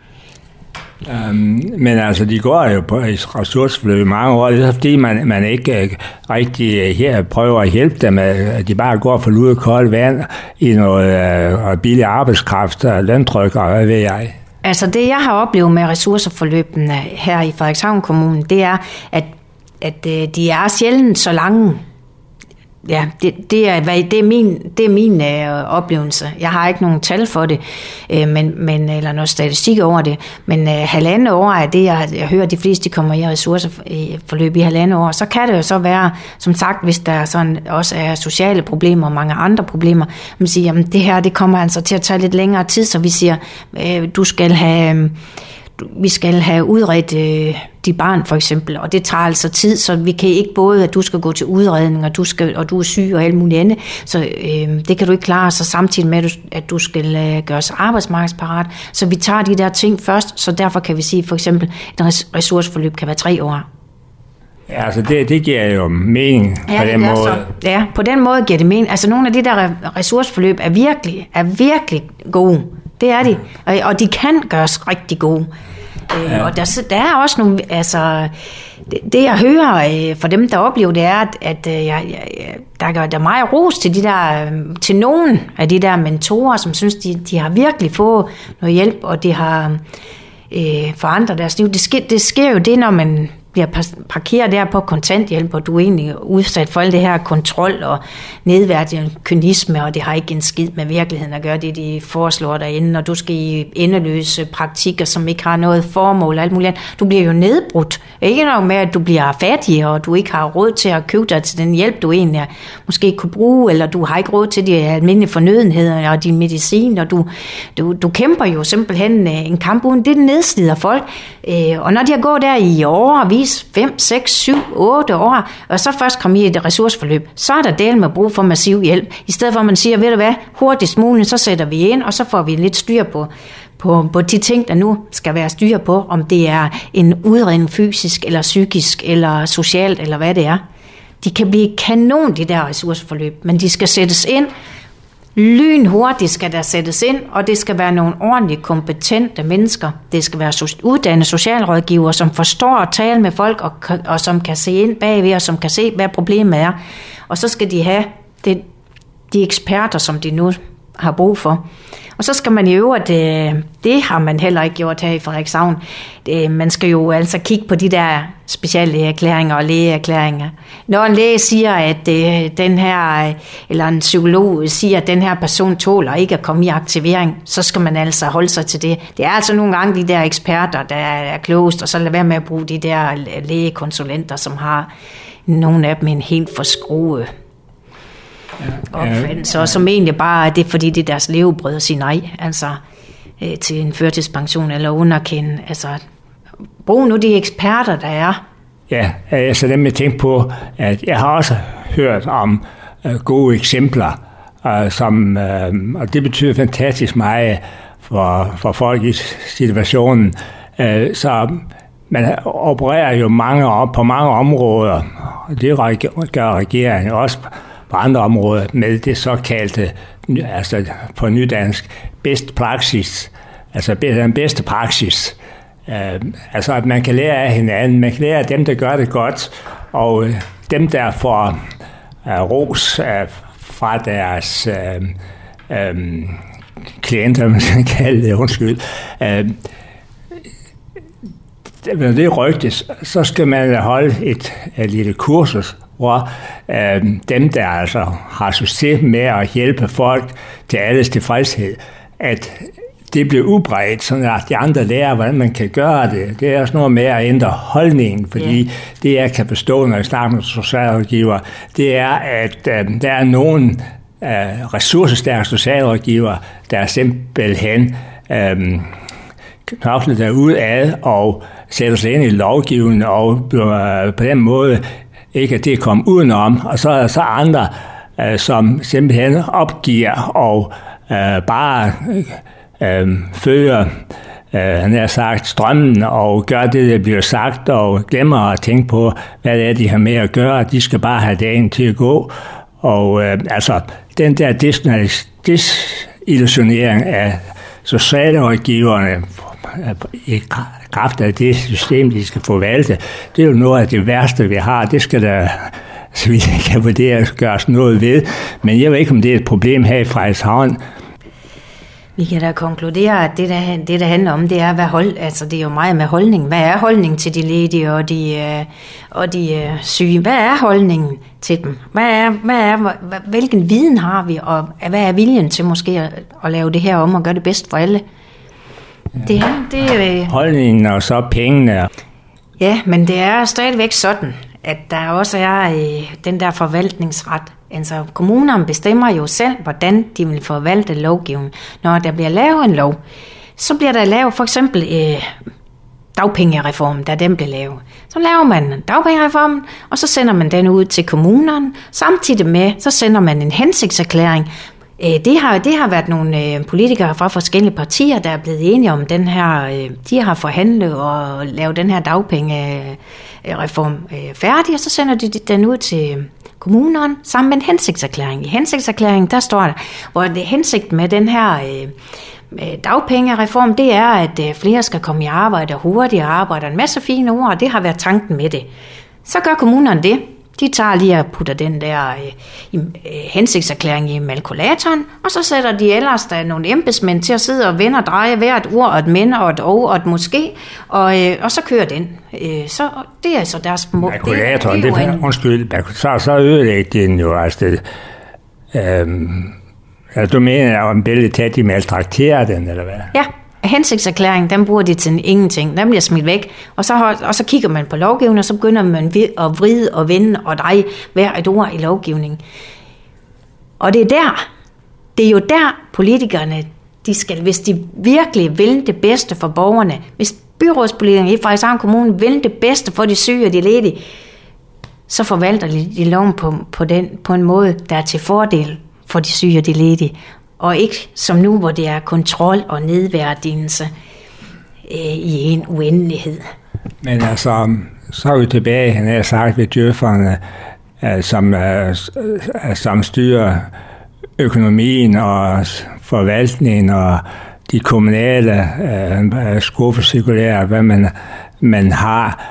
Men altså, de går jo på et ressourceforløb i mange år. Det er fordi, man ikke rigtig her prøver at hjælpe dem. At de bare går for luet koldt vand i noget billig arbejdskraft og løntryk, og hvad ved jeg. Altså, det jeg har oplevet med ressourceforløbene her i Frederikshavn Kommune, det er, at de er sjældent så lange. Ja, det er min oplevelse. Jeg har ikke nogen tal for det, men eller noget statistik over det. Men 1,5 år er det, jeg hører, de fleste de kommer i ressourceforløb i 1,5 år. Så kan det jo så være, som sagt, hvis der sådan også er sociale problemer og mange andre problemer, man siger, jamen det her, det kommer altså til at tage lidt længere tid, så vi siger, vi skal have udredt de barn for eksempel, og det tager altså tid, så vi kan ikke både, at du skal gå til udredning, og du er syg og alt muligt andet, så det kan du ikke klare, så samtidig med, at du skal gøres arbejdsmarkedsparat, så vi tager de der ting først, så derfor kan vi sige for eksempel, at et ressourceforløb kan være 3 år. Ja, altså det giver jo mening på den måde. Så. Ja, på den måde giver det mening. Altså nogle af de der ressourceforløb er virkelig gode. Det er de, og de kan gøres rigtig gode. Ja. Og der er også nogle, altså det jeg hører fra dem der oplever det er at der er meget ros til de der til nogen af de der mentorer, som synes de har virkelig fået noget hjælp, og de har forandret deres liv. Det sker jo det, når man bliver parkeret der på kontanthjælp, og du er egentlig udsat for alt det her kontrol og nedværdigende kynisme, og det har ikke en skid med virkeligheden at gøre, det de foreslår derinde, og du skal i endeløse praktikker, som ikke har noget formål og alt muligt andet. Du bliver jo nedbrudt. Ikke nok med, at du bliver fattig, og du ikke har råd til at købe dig til den hjælp, du egentlig måske kunne bruge, eller du har ikke råd til de almindelige fornødenheder og din medicin, og du kæmper jo simpelthen en kamp uden det nedslider folk. Og når de har gået der i år, 5, 6, 7, 8 år, og så først kommer i et ressourceforløb, så er der del med brug for massiv hjælp. I stedet for at man siger, ved du hvad, hurtigst muligt, så sætter vi ind, og så får vi lidt styr på de ting, der nu skal være styr på, om det er en udredning fysisk, eller psykisk, eller socialt, eller hvad det er. De kan blive kanon, de der ressourceforløb, men de skal sættes ind, lynhurtigt skal der sættes ind, og det skal være nogle ordentligt kompetente mennesker. Det skal være uddannede socialrådgivere, som forstår at tale med folk, og som kan se ind bagved, og som kan se, hvad problemet er. Og så skal de have de eksperter, som de nu har brug for. Og så skal man i øvrigt, det har man heller ikke gjort her i Frederikshavn, man skal jo altså kigge på de der speciallægeerklæringer og lægeerklæringer. Når en læge siger, at den her, eller en psykolog siger, at den her person tåler ikke at komme i aktivering, så skal man altså holde sig til det. Det er altså nogle gange de der eksperter, der er klogest, og så lad være med at bruge de der lægekonsulenter, som har nogle af dem en helt forskruet opfattelse, og som egentlig bare er det, fordi det er deres levebrød at sige nej, altså til en førtidspension eller underkende. Altså, brug nu de eksperter, der er. Ja, altså dem jeg tænker på, at jeg har også hørt om gode eksempler, og det betyder fantastisk meget for folk i situationen. Så man opererer jo på mange områder, og det gør regeringen også på andre områder, med det såkaldte, altså på nydansk, bedst praksis, altså den bedste praksis. Altså at man kan lære af hinanden, man kan lære af dem, der gør det godt, og dem, der får ros fra deres klienter, man kan kalde det, undskyld. Når det rygtes, så skal man holde et lille kursus, hvor dem, der altså har succes med at hjælpe folk til alles tilfredshed, at det bliver udbredt, så at de andre lærer, hvordan man kan gøre det. Det er også noget med at ændre holdningen, fordi det, jeg kan forstå, når jeg snakker med socialrådgiver, det er, at der er nogle ressourcestærke socialrådgiver, der simpelthen knokler derude af og sætter sig ind i lovgivningen, og på den måde ikke at det kommer udenom. Og så er der så andre, som simpelthen opgiver og bare følger han har sagt strømmen og gør det, der bliver sagt, og glemmer at tænke på, hvad det er, de har med at gøre. De skal bare have dagen til at gå. Og altså, den der desillusionering af socialrådgiverne i kraft af det system, de skal forvalte, det er jo noget af det værste, vi har. Det skal der, så vi kan vurdere, gøres noget ved. Men jeg ved ikke, om det er et problem her i Frederikshavn. Vi kan da konkludere, at det der handler om, det er, altså det er jo meget med holdning. Hvad er holdningen til de ledige og de syge? Hvad er holdningen til dem? Hvilken viden har vi, og hvad er viljen til måske at lave det her om og gøre det bedst for alle? Ja. Holdningen og så pengene. Ja, men det er stadigvæk sådan, at der også er den der forvaltningsret. Altså kommunerne bestemmer jo selv, hvordan de vil forvalte lovgivningen. Når der bliver lavet en lov, så bliver der lavet for eksempel dagpengereformen, da den blev lavet. Så laver man dagpengereformen, og så sender man den ud til kommunerne. Samtidig med, så sender man en hensigtserklæring. Det har været nogle politikere fra forskellige partier, der er blevet enige om den her. De har forhandlet og lavet den her dagpengereform færdig, og så sender de den ud til kommunerne sammen med en hensigtserklæring. I hensigtserklæringen, der står der, hvor det hensigt med den her dagpengereform, det er, at flere skal komme i arbejde hurtigere, arbejde en masse fine ord, og det har været tanken med det. Så gør kommunerne det. De tager lige og putter den der hensigtserklæring i malkulatoren, og så sætter de ellers der nogle embedsmænd til at sidde og vende og dreje hvert ord, og et men, og et og, og et måske, og så kører den. Så det er så deres mål. Malkulatoren, så ødelægger den jo, altså du mener, om billedet til, at de maltrakterer den, eller hvad? Ja. Hensigtserklæringen, den bruger de til ingenting. Den bliver smidt væk. Og så kigger man på lovgivningen, og så begynder man at vride og vende og dreje hver et ord i lovgivningen. Og det er jo der politikerne, de skal, hvis de virkelig vil det bedste for borgerne, hvis byrådspolitikerne i Frederikshavn Kommune vil det bedste for de syge og de ledige, så forvalter de loven på en måde, der er til fordel for de syge og de ledige. Og ikke som nu, hvor det er kontrol og nedværdigelse i en uendelighed. Men altså, så er vi tilbage, han har sagt ved djøfferne, som styrer økonomien og forvaltningen og de kommunale skuffecirkulære, hvad man har.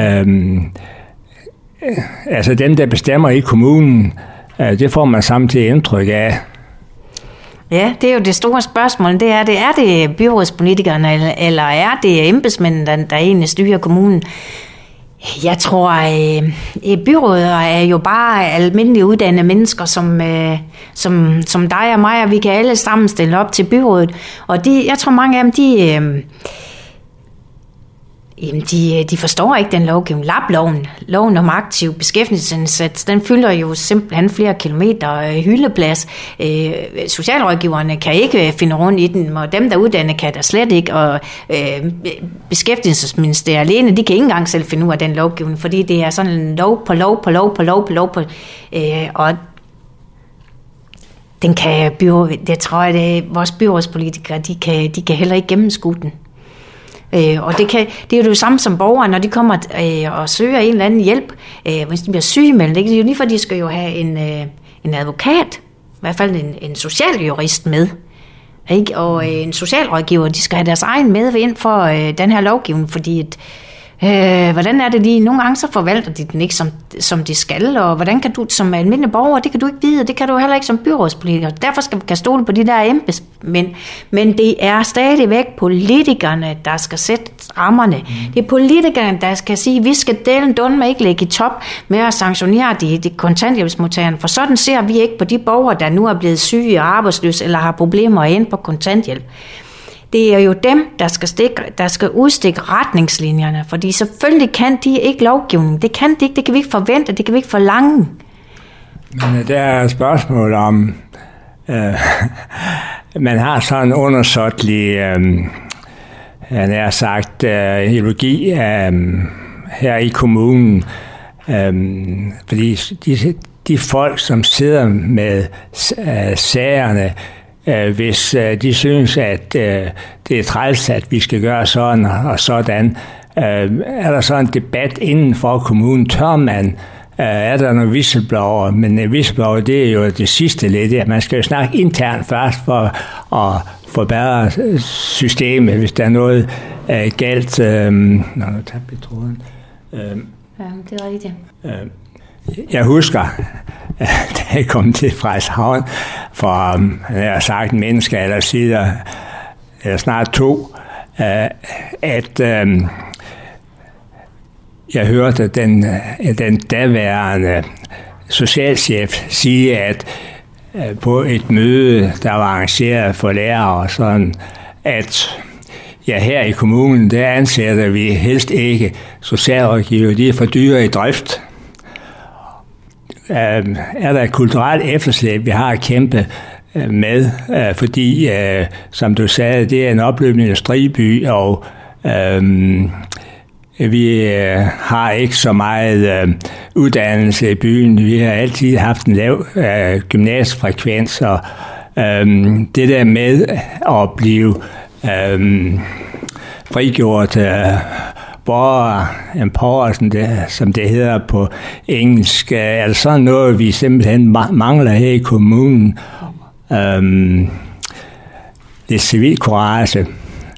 Altså dem, der bestemmer i kommunen, det får man samtidig indtryk af. Ja, det er jo det store spørgsmål. Er det byrådspolitikerne, eller er det embedsmændene, der egentlig styrer kommunen? Jeg tror, at byrådet er jo bare almindelige uddannede mennesker, som dig og mig, og vi kan alle sammen stille op til byrådet. Og jeg tror, mange af dem, Jamen, de forstår ikke den lovgivning. LAB-loven, loven om aktiv beskæftigelsesindsats, den fylder jo simpelthen flere kilometer hyldeplads. Socialrådgiverne kan ikke finde rundt i den, og dem, der uddanner, kan der slet ikke. Og Beskæftigelsesministeriet alene, de kan ikke engang selv finde ud af den lovgivning, fordi det er sådan en lov på lov på lov på lov på lov på. Og den kan det tror jeg, det vores byrådspolitikere, de kan heller ikke gennemskue den. Og det er jo det samme som borgere, når de kommer og søger en eller anden hjælp, hvis de bliver sygemeldt. Det er jo lige for, de skal jo have en advokat, i hvert fald en socialjurist med. Ikke? Og en socialrådgiver, de skal have deres egen med ind for den her lovgivning, fordi hvordan er det lige? Nogle gange så forvalter de den ikke, som de skal, og hvordan kan du som almindelig borger, det kan du ikke vide, det kan du heller ikke som byrådspolitiker. Derfor skal vi stole på de der embedsmænd. Men det er stadigvæk politikerne, der skal sætte rammerne. Det er politikerne, der skal sige, vi skal dele dund med ikke lægge i top med at sanktionere de kontanthjælpsmodtagerne, for sådan ser vi ikke på de borgere, der nu er blevet syge og arbejdsløse, eller har problemer ind på kontanthjælp. Det er jo dem, der skal udstikke retningslinjerne, fordi selvfølgelig kan de ikke lovgivning. Det kan de ikke, det kan vi ikke forvente, det kan vi ikke forlange. Men der er et spørgsmål om, man har sådan en undersåtlig, han har sagt, ideologi her i kommunen, fordi de folk, som sidder med sagerne, hvis de synes, at det er træls, at vi skal gøre sådan og sådan, er der så en debat inden for kommunen? Tør man? Er der noget whistleblower? Men whistleblower, det er jo det sidste lidt. Man skal jo snakke internt først for at forbedre systemet, hvis der er noget galt. Nå, nu tabte jeg tråden. Ja, det er rigtigt. Jeg husker, da jeg kom til Frederikshavn, for jeg har sagt en menneske, eller siger snart 2, at jeg hørte den daværende socialchef sige, at på et møde, der var arrangeret for lærere og sådan, at her i kommunen, der ansætter vi helst ikke socialrådgiver, de er for dyre i drift. Er der et kulturelt efterslæb, vi har at kæmpe med, fordi, som du sagde, det er en opløbende industriby, og vi har ikke så meget uddannelse i byen. Vi har altid haft en lav gymnasiefrekvens, og det der med at blive frigjort borger, som det hedder på engelsk, er det sådan noget, vi simpelthen mangler her i kommunen. Det er civil courage.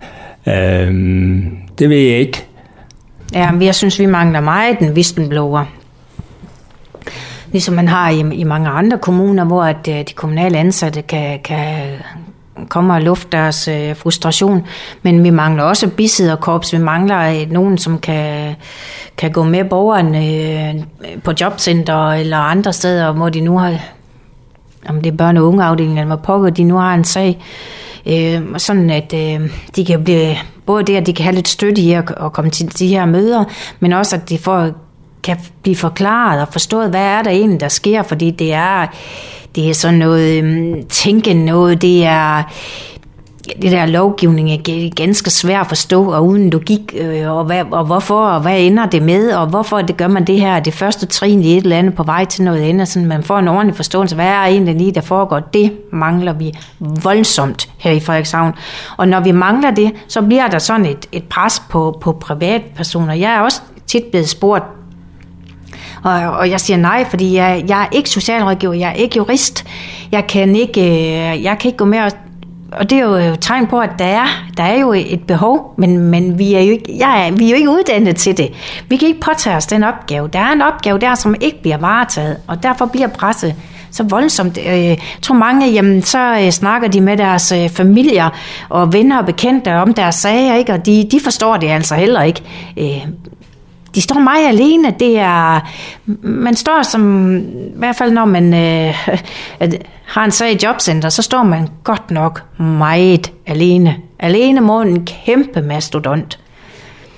Det ved jeg ikke. Ja, jeg synes, vi mangler meget den whistleblower. Ligesom man har i mange andre kommuner, hvor de kommunale ansatte kan komme og lufte deres frustration. Men vi mangler også bisidderkorps. Vi mangler nogen, som kan gå med borgerne på jobcenter eller andre steder, hvor de nu har, om det er børne- og ungeafdelingen, eller hvor pokker de nu har en sag. Sådan at de kan blive, både det, at de kan have lidt støtte i at komme til de her møder, men også at de kan blive forklaret og forstået, hvad er der egentlig, der sker, fordi det er sådan noget tænken noget, det der lovgivning er ganske svært at forstå, og uden logik, og hvorfor, og hvad ender det med, og hvorfor det gør man det her, det første trin i et eller andet på vej til noget andet, så man får en ordentlig forståelse, hvad er egentlig lige, der foregår. Det mangler vi voldsomt her i Frederikshavn. Og når vi mangler det, så bliver der sådan et pres på privatpersoner. Jeg er også tit blevet spurgt, og jeg siger nej, fordi jeg er ikke socialrådgiver, jeg er ikke jurist, jeg kan ikke gå med, og det er jo et tegn på, at der er jo et behov, men vi er jo ikke uddannet til det. Vi kan ikke påtage os den opgave. Der er en opgave der, som ikke bliver varetaget, og derfor bliver presset så voldsomt. Jeg tror mange, jamen, så snakker de med deres familier og venner og bekendte om deres sager, ikke? Og de forstår det altså heller ikke. De står meget alene. Man står som, i hvert fald når man har en sag i jobcenter, så står man godt nok meget alene. Alene mod en kæmpe mastodont.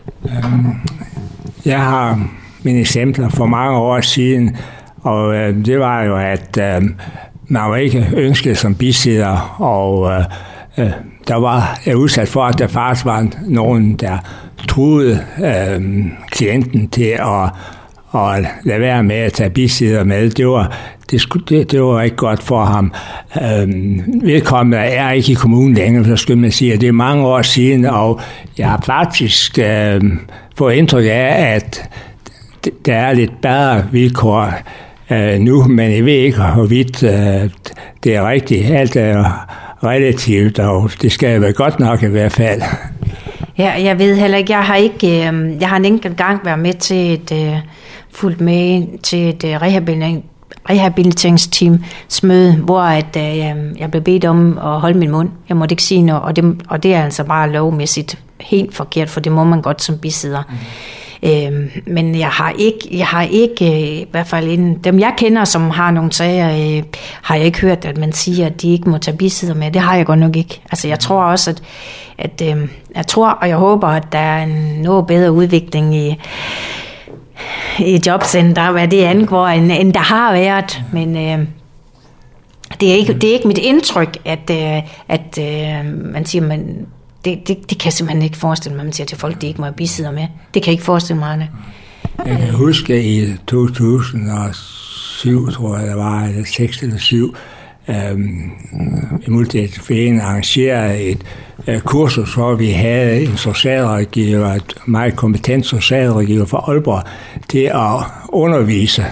Jeg har mine eksempler for mange år siden, og det var jo, at man var ikke ønsket som bisidder, og der var udsat for, at der faktisk var nogen, der truede klienten til at lade være med at tage bisidder med. Det var ikke godt for ham. Vedkommende er ikke i kommunen længere, så skal man sige, at det er mange år siden, og jeg har faktisk fået indtryk af, at der er lidt bedre vilkår nu, men jeg ved ikke, hvorvidt det er rigtigt. Alt er relativt, og det skal være godt nok i hvert fald. Ja, jeg ved heller ikke, jeg har en enkelt gang været med til fulgt med til et rehabiliteringsteams møde, hvor jeg blev bedt om at holde min mund. Jeg måtte ikke sige noget, og det er altså bare lovmæssigt helt forkert, for det må man godt som bisidder. Men jeg har ikke i hvert fald dem jeg kender, som har nogle sager, har jeg ikke hørt, at man siger, at de ikke må tage bisidder med. Det har jeg godt nok ikke. Altså jeg tror også, at jeg tror, og jeg håber, at der er en noget bedre udvikling i jobcenter, hvad det angår, end der har været. Men det er ikke mit indtryk, at man siger, man det kan jeg simpelthen ikke forestille mig, man siger til folk, de ikke må have bisidder med. Det kan jeg ikke forestille mig, Arne. Jeg kan huske i 2007, tror jeg, der var, eller 6 eller 7, Multiforeningen arrangerede et kursus, hvor vi havde en socialrådgiver, et meget kompetent socialrådgiver fra Aalborg, til at undervise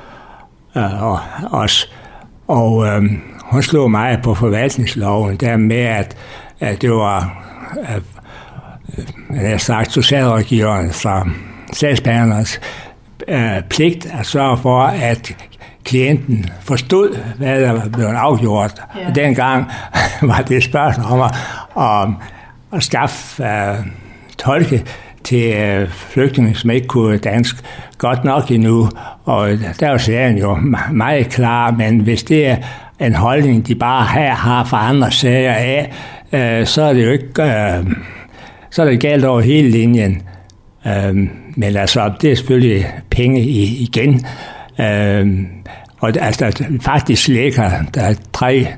os. Og hun slog mig på forvaltningsloven, der med, at det var jeg har sagt socialrådgiveren fra sagsbehandlerens pligt at sørge for, at klienten forstod, hvad der var blevet afgjort. Ja. Og dengang var det spørgsmål om at skaffe tolke til flygtninge, som ikke kunne dansk godt nok endnu. Og der var sagen jo meget klar, men hvis det er en holdning, de bare har fra andre sager af, så er det jo ikke så er det galt over hele linjen. Men altså, det er selvfølgelig penge igen. Og altså, faktisk ligger der 3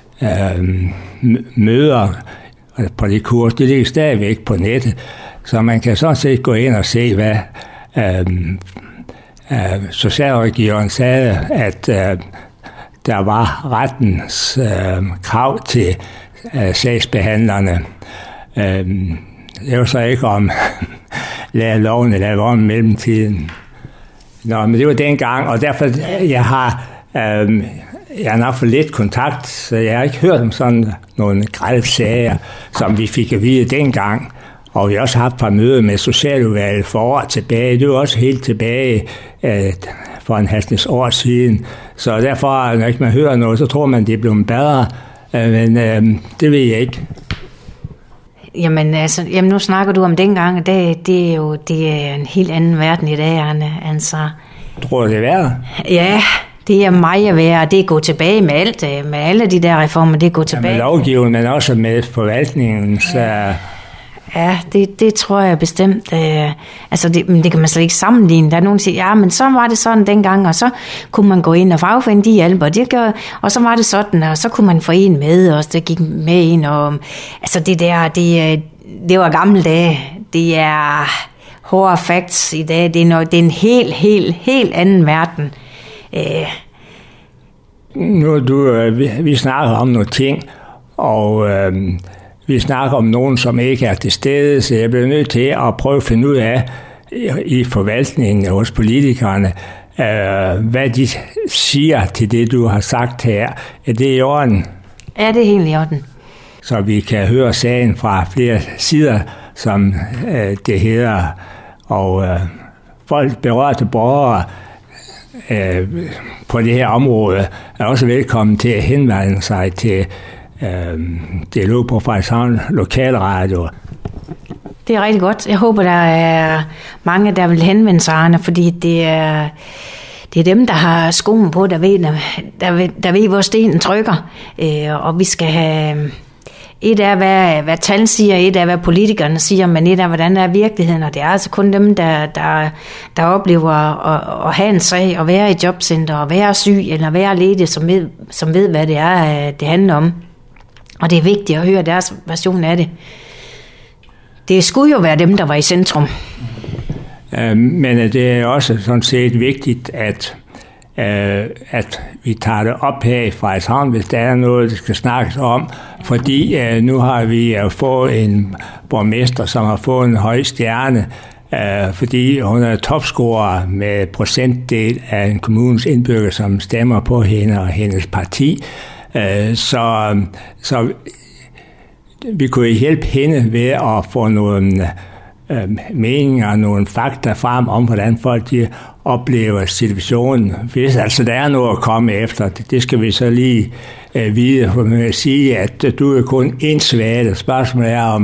møder på det kurs. Det ligger stadigvæk på nettet, så man kan sådan set gå ind og se, hvad socialrådgiveren sagde, at der var rettens krav til sagsbehandlerne. Det var så ikke om lade loven eller lade om mellemtiden. Nå, men det var dengang, og derfor jeg har nok for lidt kontakt, så jeg har ikke hørt om sådan nogle grelle sager, som vi fik at vide dengang. Og vi har også haft et par møder med socialudvalget for år tilbage. Det var også helt tilbage for en halvsnes år siden. Så derfor, når ikke man hører noget, så tror man, det er blevet bedre. Men det ved jeg ikke. Jamen, nu snakker du om dengang, og det er en helt anden verden i dag, Arne. Altså, tror du, det er værre? Ja, det er meget værre. Det er gået tilbage med alt, med alle de der reformer, det er gået tilbage. Med lovgivningen, men også med forvaltningens... Ja, det tror jeg bestemt. Men det kan man slet ikke sammenligne. Der er nogen, der siger, ja, men så var det sådan dengang, og så kunne man gå ind og fagforening, de hjælper, og så var det sådan, og så kunne man få en med, og det gik med ind, og altså det var gamle dage. Det er hårde facts i dag. Det er en helt anden verden. Nu vi snakker om nogle ting, og vi snakker om nogen, som ikke er til stede, så jeg bliver nødt til at prøve at finde ud af i forvaltningen hos politikerne, hvad de siger til det, du har sagt her. Er det i orden? Ja, det er helt i orden. Så vi kan høre sagen fra flere sider, som det hedder, og folk berørte borgere på det her område er også velkommen til at henvende sig til dialog på Frederikshavn Lokalradio. Det er rigtig godt. Jeg håber, der er mange, der vil henvende sig, Arne, fordi det er dem, der har skoen på, der ved, hvor stenen trykker. Og vi skal have et er, hvad tal siger, et er, hvad politikerne siger, men et er, hvordan er virkeligheden, og det er altså kun dem, der oplever at have en sag, og være i jobcenter, og være syg, eller være ledig, som ved, hvad det er, det handler om. Og det er vigtigt at høre deres version af det. Det skulle jo være dem, der var i centrum. Men det er også sådan set vigtigt, at vi tager det op her i Frederikshavn, hvis der er noget, der skal snakkes om. Fordi nu har vi fået en borgmester, som har fået en høj stjerne, fordi hun er topscorer med procentdel af en kommunes indbyggere, som stemmer på hende og hendes parti. Så vi kunne hjælpe hende ved at få nogle meninger og nogle fakta frem om, hvordan folk de oplever situationen. Hvis altså der er noget at komme efter, det skal vi så lige vide. For man vil sige, at du er kun en svale. Spørgsmålet er,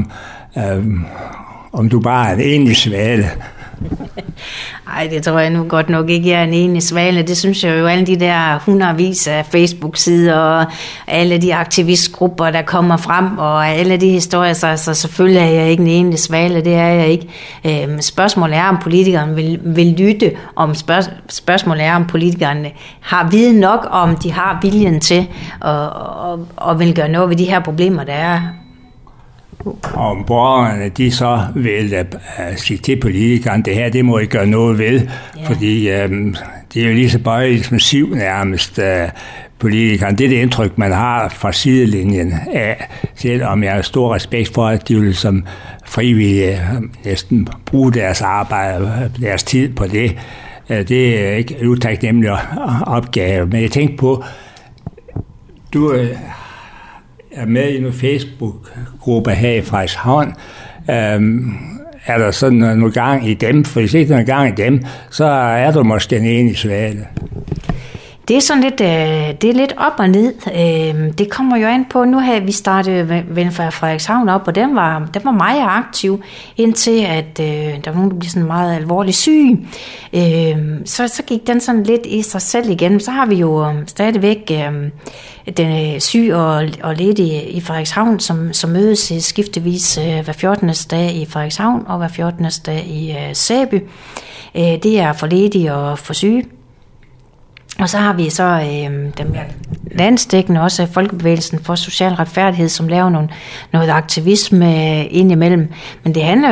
om du bare er en enig svale. Ej, det tror jeg nu godt nok ikke, jeg er en enig svale. Det synes jeg jo, alle de der hundredvis af Facebook-sider og alle de aktivistgrupper, der kommer frem, og alle de historier, så selvfølgelig er jeg ikke en enig svale, det er jeg ikke. Spørgsmålet er, om politikerne vil lytte, om spørgsmålet er, om politikerne har viden nok, om de har viljen til og vil gøre noget ved de her problemer, der er. Og borgerne, de så vil sige til politikerne, det her, det må I gøre noget ved, fordi det er jo lige så bøjeligt som siv nærmest politikerne. Det er det indtryk, man har fra sidelinjen af, selvom jeg har stor respekt for, at de vil som frivillige næsten bruge deres arbejde, deres tid på det. Det er ikke en utaknemmelig opgave, men jeg tænkte på, du er med i nogle Facebook-grupper her i Frederikshavn. Er der sådan noget gang i dem? For hvis ikke der er gang i dem, så er du måske en enig svale. Det er sådan lidt, det er lidt op og ned. Det kommer jo an på, nu har vi startet Velfærd Frederikshavn op, og den var meget aktiv, indtil at der var nogen, der blev sådan meget alvorligt syge. Så gik den sådan lidt i sig selv igen. Så har vi jo stadigvæk den syg og ledige i Frederikshavn, som mødes skiftevis hver 14. dag i Frederikshavn og hver 14. dag i Sæby. Det er for ledige og for syge. Og så har vi så den landsdækkende også Folkebevægelsen for Social Retfærdighed, som laver noget aktivisme indimellem. Men det handler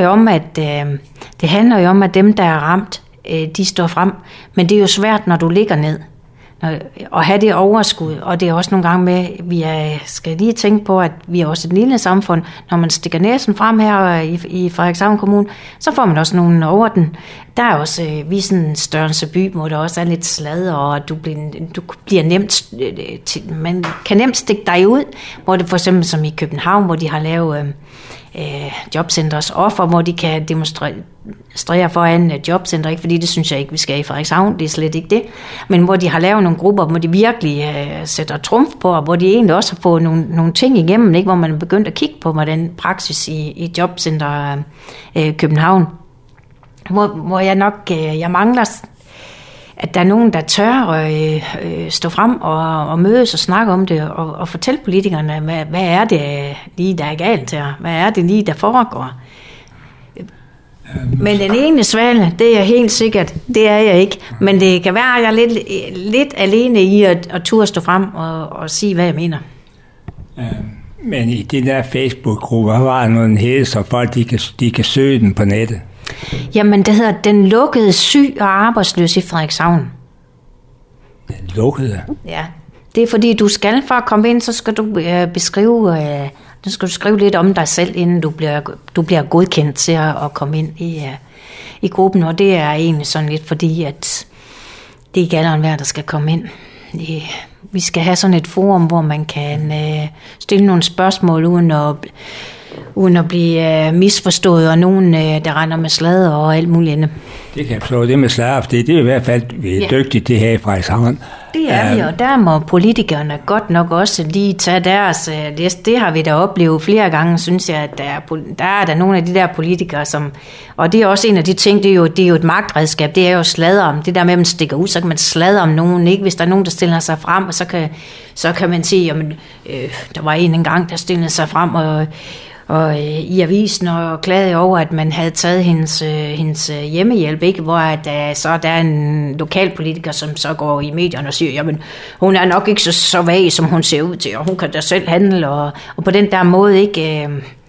jo om, at dem, der er ramt, de står frem. Men det er jo svært, når du ligger ned. At have det overskud, og det er også nogle gange med, vi skal lige tænke på, at vi er også et lille samfund. Når man stikker næsen frem her i Frederikshavn Kommune, så får man også nogen over den. Der er også, vi er sådan en størrelse by, hvor der også er lidt sladder, og du bliver nemt, man kan nemt stikke dig ud, hvor det for eksempel som i København, hvor de har lavet jobcenters offer, hvor de kan demonstrere foran jobcenter, ikke fordi det synes jeg ikke, vi skal i Frederikshavn, det er slet ikke det, men hvor de har lavet nogle grupper, hvor de virkelig sætter trumf på, og hvor de egentlig også har fået nogle ting igennem, ikke? Hvor man er begyndt at kigge på, hvordan praksis i jobcenter København, hvor jeg mangler, at der er nogen, der tør stå frem og mødes og snakke om det, og fortælle politikerne, hvad er det lige, der er galt her? Hvad er det lige, der foregår? Men den ene svale, det er helt sikkert, det er jeg ikke. Men det kan være, at jeg er lidt alene i at turde stå frem og sige, hvad jeg mener. Men i de der Facebook-grupper, var der noget hele, så folk de kan søge den på nettet? Jamen, det hedder Den Lukkede Syg og Arbejdsløs i Frederikshavn. Den lukkede? Ja, det er fordi, du skal for at komme ind, så skal du skrive lidt om dig selv, inden du bliver godkendt til at komme ind i gruppen. Og det er egentlig sådan lidt fordi, at det er ikke alle enhver, der skal komme ind. Vi skal have sådan et forum, hvor man kan stille nogle spørgsmål uden at blive misforstået, og nogen, der render med sladder og alt muligt andet. Det kan jeg forstå, det med sladder, for det er i hvert fald, vi er dygtige til her i Frederikshavn. Det er vi, og der må politikerne godt nok også lige tage deres. Det har vi da oplevet flere gange, synes jeg, at der er nogle af de der politikere, som, og det er også en af de ting, det er jo et magtredskab, det er jo sladder om, det der med, at man stikker ud, så kan man sladre om nogen, ikke? Hvis der er nogen, der stiller sig frem, og så kan man sige, jamen, der var en gang, der stillede sig frem, og i avisen og klagede over, at man havde taget hendes hjemmehjælp, ikke? Hvor så der er en lokalpolitiker, som så går i medierne og siger, jamen hun er nok ikke så vag, som hun ser ud til, og hun kan da selv handle, og på den der måde ikke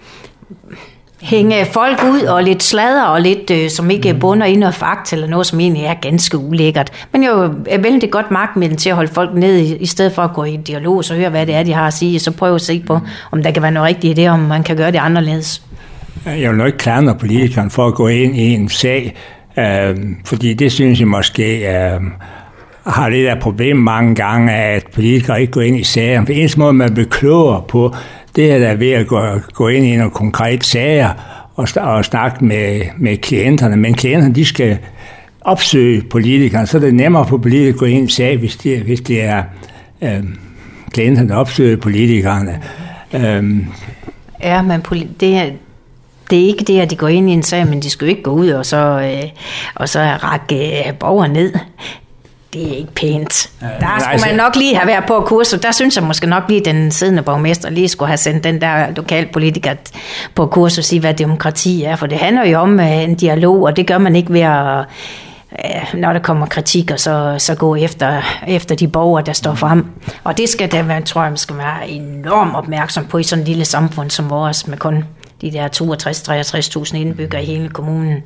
hænge folk ud og lidt sladder og lidt, som ikke bunder ind og fakt eller noget, som egentlig er ganske ulækkert. Men jo er vældig godt magtmiddel til at holde folk nede, i stedet for at gå i dialog, så høre, hvad det er, de har at sige, så prøve at se på, om der kan være noget rigtigt i det, om man kan gøre det anderledes. Jeg vil nok ikke klandre politikeren for at gå ind i en sag, fordi det synes jeg måske har det der problem mange gange, at politikere ikke går ind i sager. For eneste måde, man bliver klogere på, det er der ved at gå ind i nogle konkrete sager og snakke med klienterne. Men klienterne, de skal opsøge politikerne, så er det nemmere for politikere at gå ind i sag, hvis det er klienterne, der opsøger politikerne. Ja, men det er ikke det, at de går ind i en sag, men de skal jo ikke gå ud og så række borgere ned. Det er ikke pænt. Der skulle man nok lige have været på kursus. Der synes jeg måske nok lige, den siddende borgmester lige skulle have sendt den der lokalpolitiker på kursus i, hvad demokrati er. For det handler jo om en dialog, og det gør man ikke ved at, når der kommer kritik, og så gå efter de borgere, der står frem. Og det skal der, tror jeg, man skal være enormt opmærksom på i sådan et lille samfund som vores, med kun de der 62-63.000 indbyggere i hele kommunen.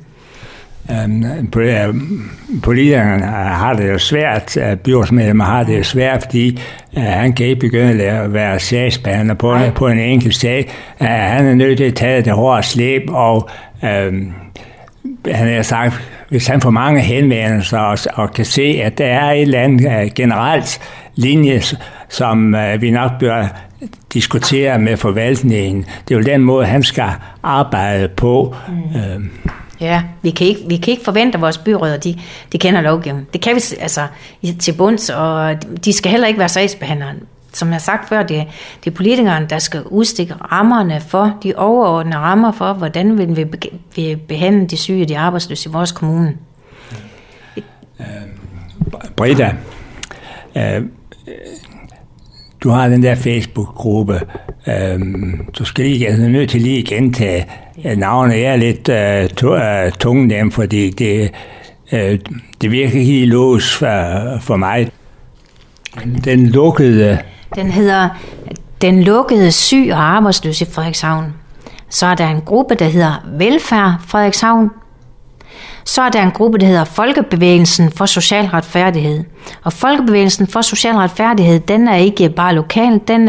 Politikerne har det jo svært, byrådsmedlemmer har det jo svært, fordi han kan ikke begynde at være sagsbehandler på en enkelt sag. Han er nødt til at tage det hårde slæb, og han har sagt, hvis han får mange henvendelser og kan se, at der er et eller andet generelt linje, som vi nok bør diskutere med forvaltningen. Det er jo den måde, han skal arbejde på. Ja, vi kan ikke forvente, at vores byrødder, de kender lovgivningen. Det kan vi altså til bunds, og de skal heller ikke være sagsbehandlere. Som jeg har sagt før, det er politikerne, der skal udstikke rammerne for, de overordnede rammer for, hvordan vi behandle de syge og de arbejdsløse i vores kommune. Britta, du har den der Facebook-gruppe. Du skal lige nødt til lige igen til navnet. Jeg er lidt tungenem, fordi det virker helt lås for mig. Den lukkede... Den hedder Den lukkede syg og arbejdsløse i Frederikshavn. Så er der en gruppe, der hedder Velfærd Frederikshavn. Så er der en gruppe, der hedder Folkebevægelsen for Social Retfærdighed. Og Folkebevægelsen for Social Retfærdighed, den er ikke bare lokal, den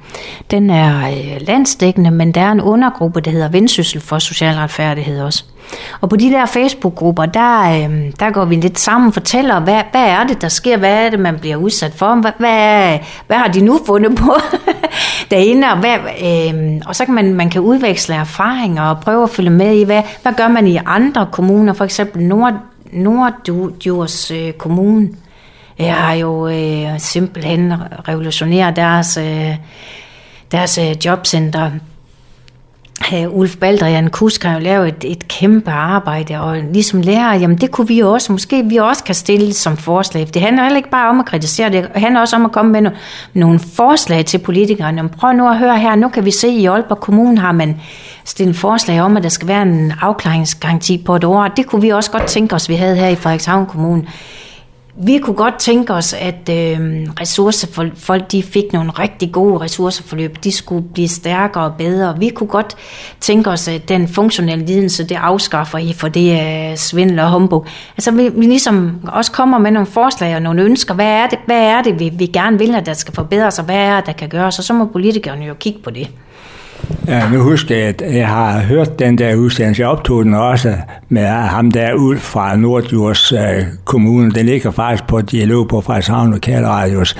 er landsdækkende, men der er en undergruppe, der hedder Vendsyssel for Social Retfærdighed også. Og på de der Facebook-grupper, der går vi lidt sammen og fortæller, hvad er det, der sker, hvad er det, man bliver udsat for, hvad har de nu fundet på derinde, og så kan man kan udveksle erfaringer og prøve at følge med i, hvad gør man i andre kommuner, for eksempel Norddjurs Kommune. Jeg har jo simpelthen revolutioneret deres jobcenter. Ulf Baldrian Kusk har jo lavet et kæmpe arbejde, og ligesom lærer, jamen det kunne vi jo også, måske vi også kan stille som forslag. Det handler heller ikke bare om at kritisere, det handler også om at komme med nogle forslag til politikerne. Prøv nu at høre her, nu kan vi se, i Aalborg Kommune har man stillet forslag om, at der skal være en afklaringsgaranti på et år. Det kunne vi også godt tænke os, vi havde her i Frederikshavn Kommune. Vi kunne godt tænke os, at ressourcefolk, de fik nogle rigtig gode ressourceforløb. De skulle blive stærkere og bedre. Vi kunne godt tænke os, at den funktionelle lidelse, det afskaffer I, for det er svindel og humbug. Altså vi ligesom også kommer med nogle forslag og nogle ønsker. Hvad er det vi gerne vil, at der skal forbedres, og hvad er det, der kan gøres? Og så må politikerne jo kigge på det. Ja, nu husker jeg, at jeg har hørt den der udsendelse. Jeg optog den også med ham der ud fra Norddjurs Kommune. Den ligger faktisk på dialog på Frederikshavn Lokalradios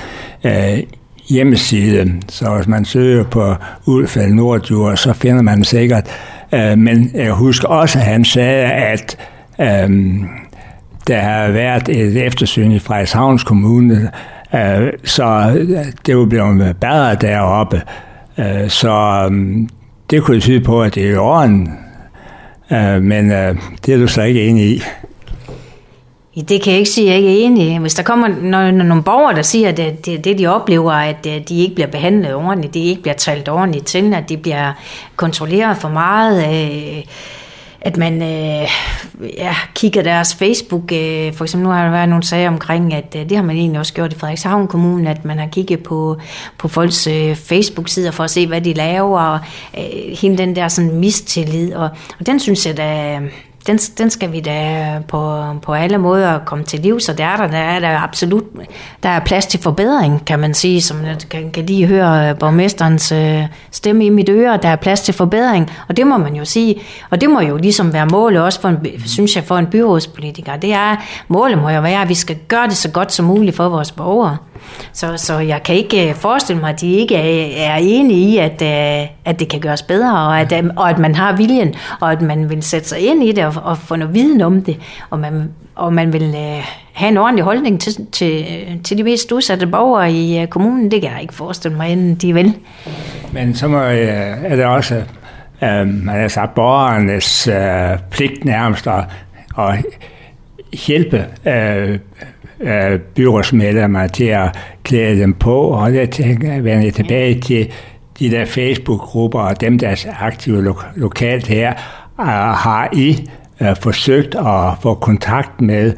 hjemmeside. Så hvis man søger på Ulf eller Norddjurs, så finder man den sikkert. Men jeg husker også, at han sagde, at der har været et eftersyn i Frederikshavns Kommune, Så det var blevet bedre deroppe. Så det kunne tyde på, at det er i orden. Men det er du så ikke enig i. Det kan jeg ikke sige, jeg ikke er enig i. Hvis der kommer nogle borgere, der siger, at det de oplever, at de ikke bliver behandlet ordentligt, de ikke bliver talt ordentligt til, at de bliver kontrolleret for meget, at man kigger deres Facebook. For eksempel nu har der været nogle sager omkring, at det har man egentlig også gjort i Frederikshavn Kommune, at man har kigget på folks Facebook-sider for at se, hvad de laver, og hele den der sådan mistillid, og den synes jeg da... Den skal vi da på alle måder komme til liv, så der er der absolut, der er plads til forbedring, kan man sige, som jeg kan lige høre borgmesterens stemme i mit øre, der er plads til forbedring, og det må man jo sige, og det må jo ligesom være målet også synes jeg, for en byrådspolitiker, målet må jo være, at vi skal gøre det så godt som muligt for vores borgere. Så jeg kan ikke forestille mig, at de ikke er enige i, at det kan gøres bedre, og at man har viljen, og at man vil sætte sig ind i det og få noget viden om det, og man vil have en ordentlig holdning til de mest udsatte borgere i kommunen. Det kan jeg ikke forestille mig, inden de vil. Men så er det også man har sagt, borgernes pligt nærmest at hjælpe byrådsmedlemmer til at klæde dem på, og det vender tilbage til de der Facebook-grupper og dem, der er aktive lokalt her. Har I forsøgt at få kontakt med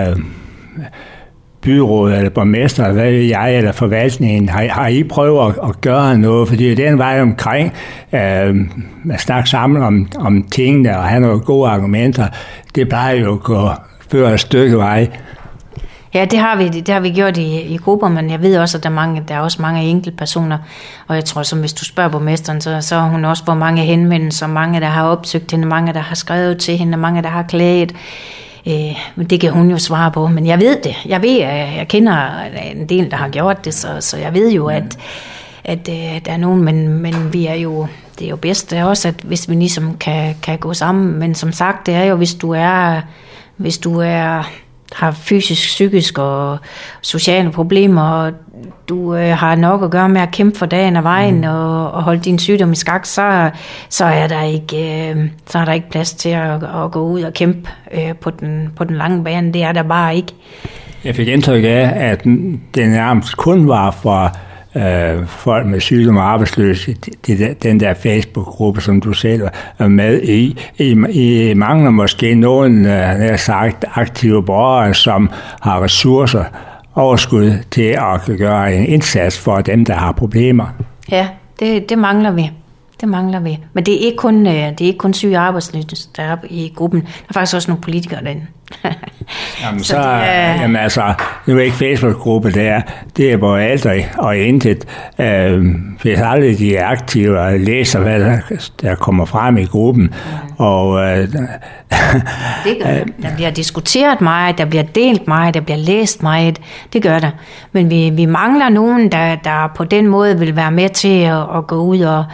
byrådet eller borgmester, hvad ved jeg, eller forvaltningen? Har I prøvet at gøre noget? Fordi det er den vej omkring at snakke sammen om tingene og have nogle gode argumenter. Det plejer jo at gå før et stykke vej. Ja, det har vi gjort i grupper, men jeg ved også, at der er også mange enkeltpersoner, og jeg tror, som hvis du spørger borgmesteren, så har hun også fået mange henvendelser, mange, der har opsøgt hende, mange, der har skrevet til hende, mange, der har klaget. Men det kan hun jo svare på, men jeg ved det. Jeg kender en del, der har gjort det, så jeg ved jo, at der er nogen, men vi er jo, det er jo bedst det er også, at hvis vi ligesom kan gå sammen, men som sagt, det er jo, hvis du har fysisk, psykisk og sociale problemer, og du har nok at gøre med at kæmpe for dagen og vejen og holde din sygdom i skak, så er der ikke plads til at gå ud og kæmpe på den lange bane. Det er der bare ikke. Jeg fik indtryk af, at det nærmest kun var for folk med sygdom og arbejdsløse, den der Facebook-gruppe, som du selv er med i. I mangler måske nogen, nær sagt, aktive borgere, som har ressourcer, overskud til at gøre en indsats for dem, der har problemer. Ja, det mangler vi. Det mangler vi. Men det er ikke kun syge arbejdsløse, der er i gruppen. Der er faktisk også nogle politikere derinde. Jamen, jamen altså, det er ikke Facebook-gruppe, det er både ældre og intet. Hvis aldrig de er aktive og læser, hvad der kommer frem i gruppen. Og det gør der. Der bliver diskuteret meget, der bliver delt meget, der bliver læst meget. Det gør der. Men vi mangler nogen, der på den måde vil være med til at gå ud og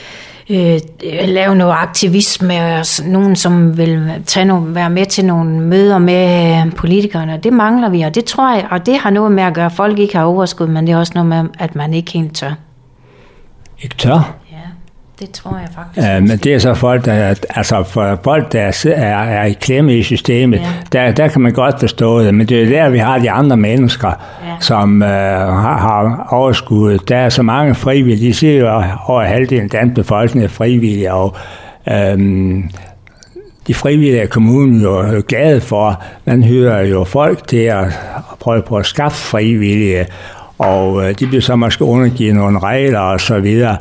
lave noget aktivisme, og nogen, som vil være med til nogle møder med politikerne. Det mangler vi, og det tror jeg, og det har noget med at gøre, at folk ikke har overskud, men det er også noget med, at man ikke helt tør. Ikke tør? Ja, det tror jeg faktisk. Men det er så folk, der er i klemme i systemet, ja. Der kan man godt forstå det, men det er der, vi har de andre mennesker, som har overskud. Der er så mange frivillige, de siger jo, over halvdelen af dansk befolkning er frivillige, og de frivillige af kommunen jo glade for. Man hører jo folk til at prøve på at skaffe frivillige, og de bliver så måske undergivet nogle regler og så videre.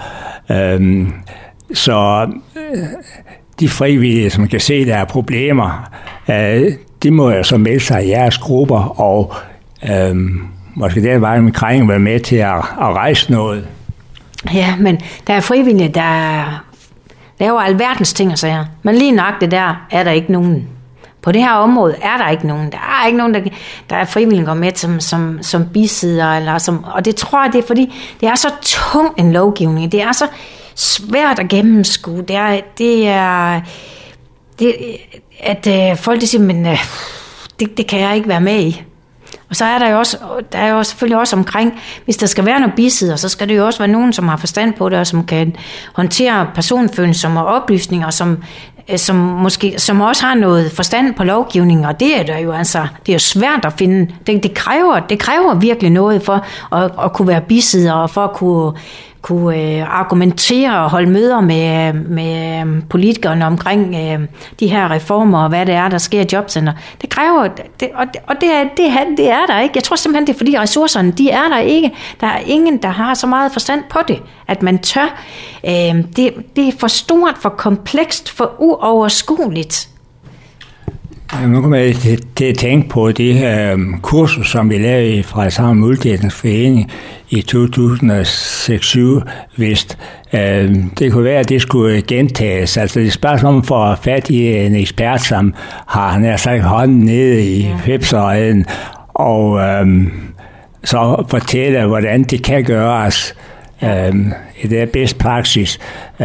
Så de frivillige, som kan se, der er problemer, de må jo så melde sig i jeres grupper, og måske der var omkring være med til at rejse noget. Ja, men der er frivillige, der laver alverdens ting og sager. Men lige nok det der, er der ikke nogen. På det her område er der ikke nogen. Der er ikke nogen, der er frivillige går med som bisidder. Og det tror jeg, det er fordi, det er så tung en lovgivning. Det er så svært at gennemskue. Det er at folk de siger, men det kan jeg ikke være med i. Og så er der er jo selvfølgelig også omkring, hvis der skal være noget bisider, så skal det jo også være nogen, som har forstand på det, og som kan håndtere personfølsomme oplysninger, som også har noget forstand på lovgivning, og det er der jo altså, det er jo svært at finde. Det kræver virkelig noget for at kunne være bisider, og for at kunne argumentere og holde møder med politikerne omkring de her reformer, og hvad det er, der sker i jobcenter. Det kræver, det er der ikke. Jeg tror simpelthen, det er fordi ressourcerne, de er der ikke. Der er ingen, der har så meget forstand på det, at man tør. Det er for stort, for komplekst, for uoverskueligt. Nu kommer jeg til at tænke på det her kursus, som vi lavede i Frederikshavn Multietningsforening i 2006-2007, vist. Det kunne være, at det skulle gentages. Altså det er spørgsmål om at få fat i en ekspert, som har nær sagt hånden nede i pepserøden, og så fortælle, hvordan det kan gøres. Det er bedst praksis.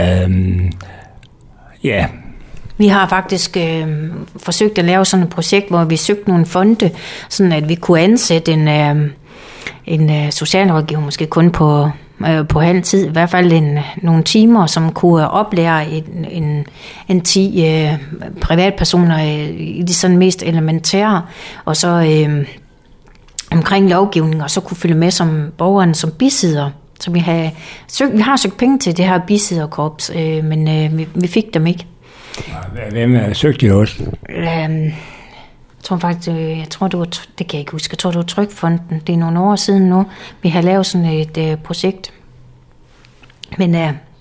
Ja. Vi har faktisk forsøgt at lave sådan et projekt, hvor vi søgte nogle fonde, sådan at vi kunne ansætte en socialrådgiver, måske kun på halv tid, i hvert fald nogle timer, som kunne oplære en 10 privatpersoner i de sådan mest elementære, og så omkring lovgivning, og så kunne følge med som borgeren som bisidder. Så vi har søgt penge til det her bisidderkorps, men vi fik dem ikke. Hvem søgte I hos? Jeg tror det kan jeg ikke huske. Jeg tror, det var Trygfonden. Det er nogle år siden nu. Vi har lavet sådan et projekt. Men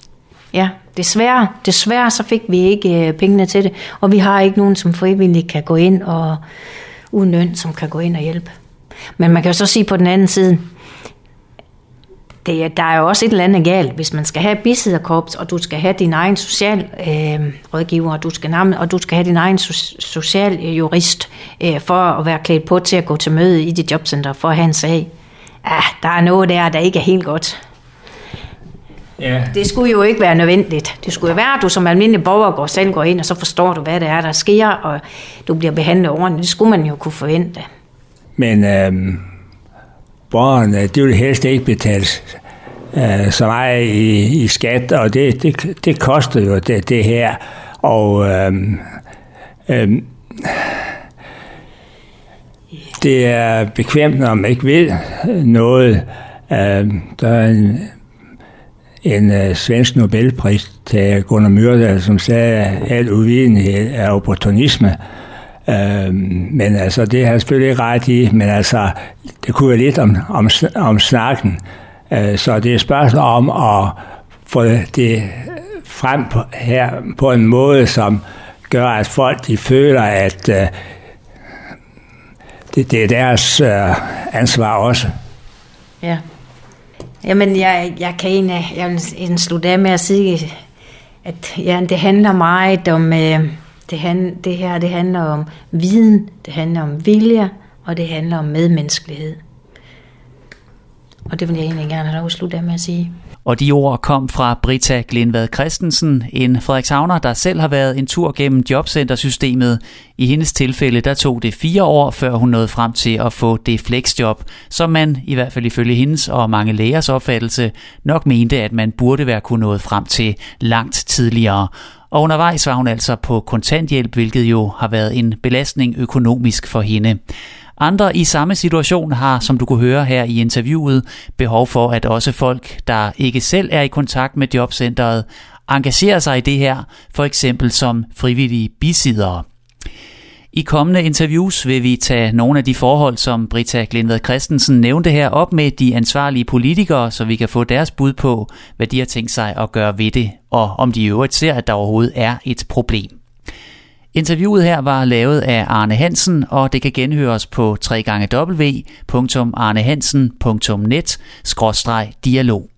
desværre så fik vi ikke pengene til det. Og vi har ikke nogen, som frivilligt kan gå ind og uden løn, som kan gå ind og hjælpe. Men man kan jo så sige på den anden side, der er jo også et eller andet galt, hvis man skal have et bisidderkorps, og du skal have din egen socialrådgiver, og du skal have din egen socialjurist for at være klædt på til at gå til møde i dit jobcenter for at have en sag. Der er noget der ikke er helt godt. Yeah. Det skulle jo ikke være nødvendigt. Det skulle jo være, at du som almindelig borger går ind, og så forstår du, hvad det er, der sker, og du bliver behandlet ordentligt. Det skulle man jo kunne forvente. Men borgerne, de vil helst ikke betale så meget i skat, og det koster jo det her. Og det er bekvemt, når man ikke ved noget. Der er en svensk Nobelpristager, Gunnar Myrdal, som sagde, at al uvidenhed er opportunisme. Men altså, det har jeg selvfølgelig ikke ret i, men altså, det kunne være lidt om snakken. Så det er et spørgsmål om at få det frem her på en måde, som gør, at folk de føler, at det er deres ansvar også. Ja. Jamen, jeg vil slutte af med at sige, at det handler meget om... Det handler om viden, det handler om vilje, og det handler om medmenneskelighed. Og det vil jeg egentlig gerne have lov at slutte af med at sige. Og de ord kom fra Britta Glindvad Christensen, en frederikshavner, der selv har været en tur gennem jobcentersystemet. I hendes tilfælde, der tog det 4 år, før hun nåede frem til at få det flexjob, som man, i hvert fald ifølge hendes og mange lægers opfattelse, nok mente, at man burde være kunne nået frem til langt tidligere. Og undervejs var hun altså på kontanthjælp, hvilket jo har været en belastning økonomisk for hende. Andre i samme situation har, som du kunne høre her i interviewet, behov for, at også folk, der ikke selv er i kontakt med jobcentret, engagerer sig i det her, for eksempel som frivillige bisiddere. I kommende interviews vil vi tage nogle af de forhold, som Britta Glindvad Christensen nævnte her, op med de ansvarlige politikere, så vi kan få deres bud på, hvad de har tænkt sig at gøre ved det, og om de i øvrigt ser, at der overhovedet er et problem. Interviewet her var lavet af Arne Hansen, og det kan genhøres på www.arnehansen.net/dialog.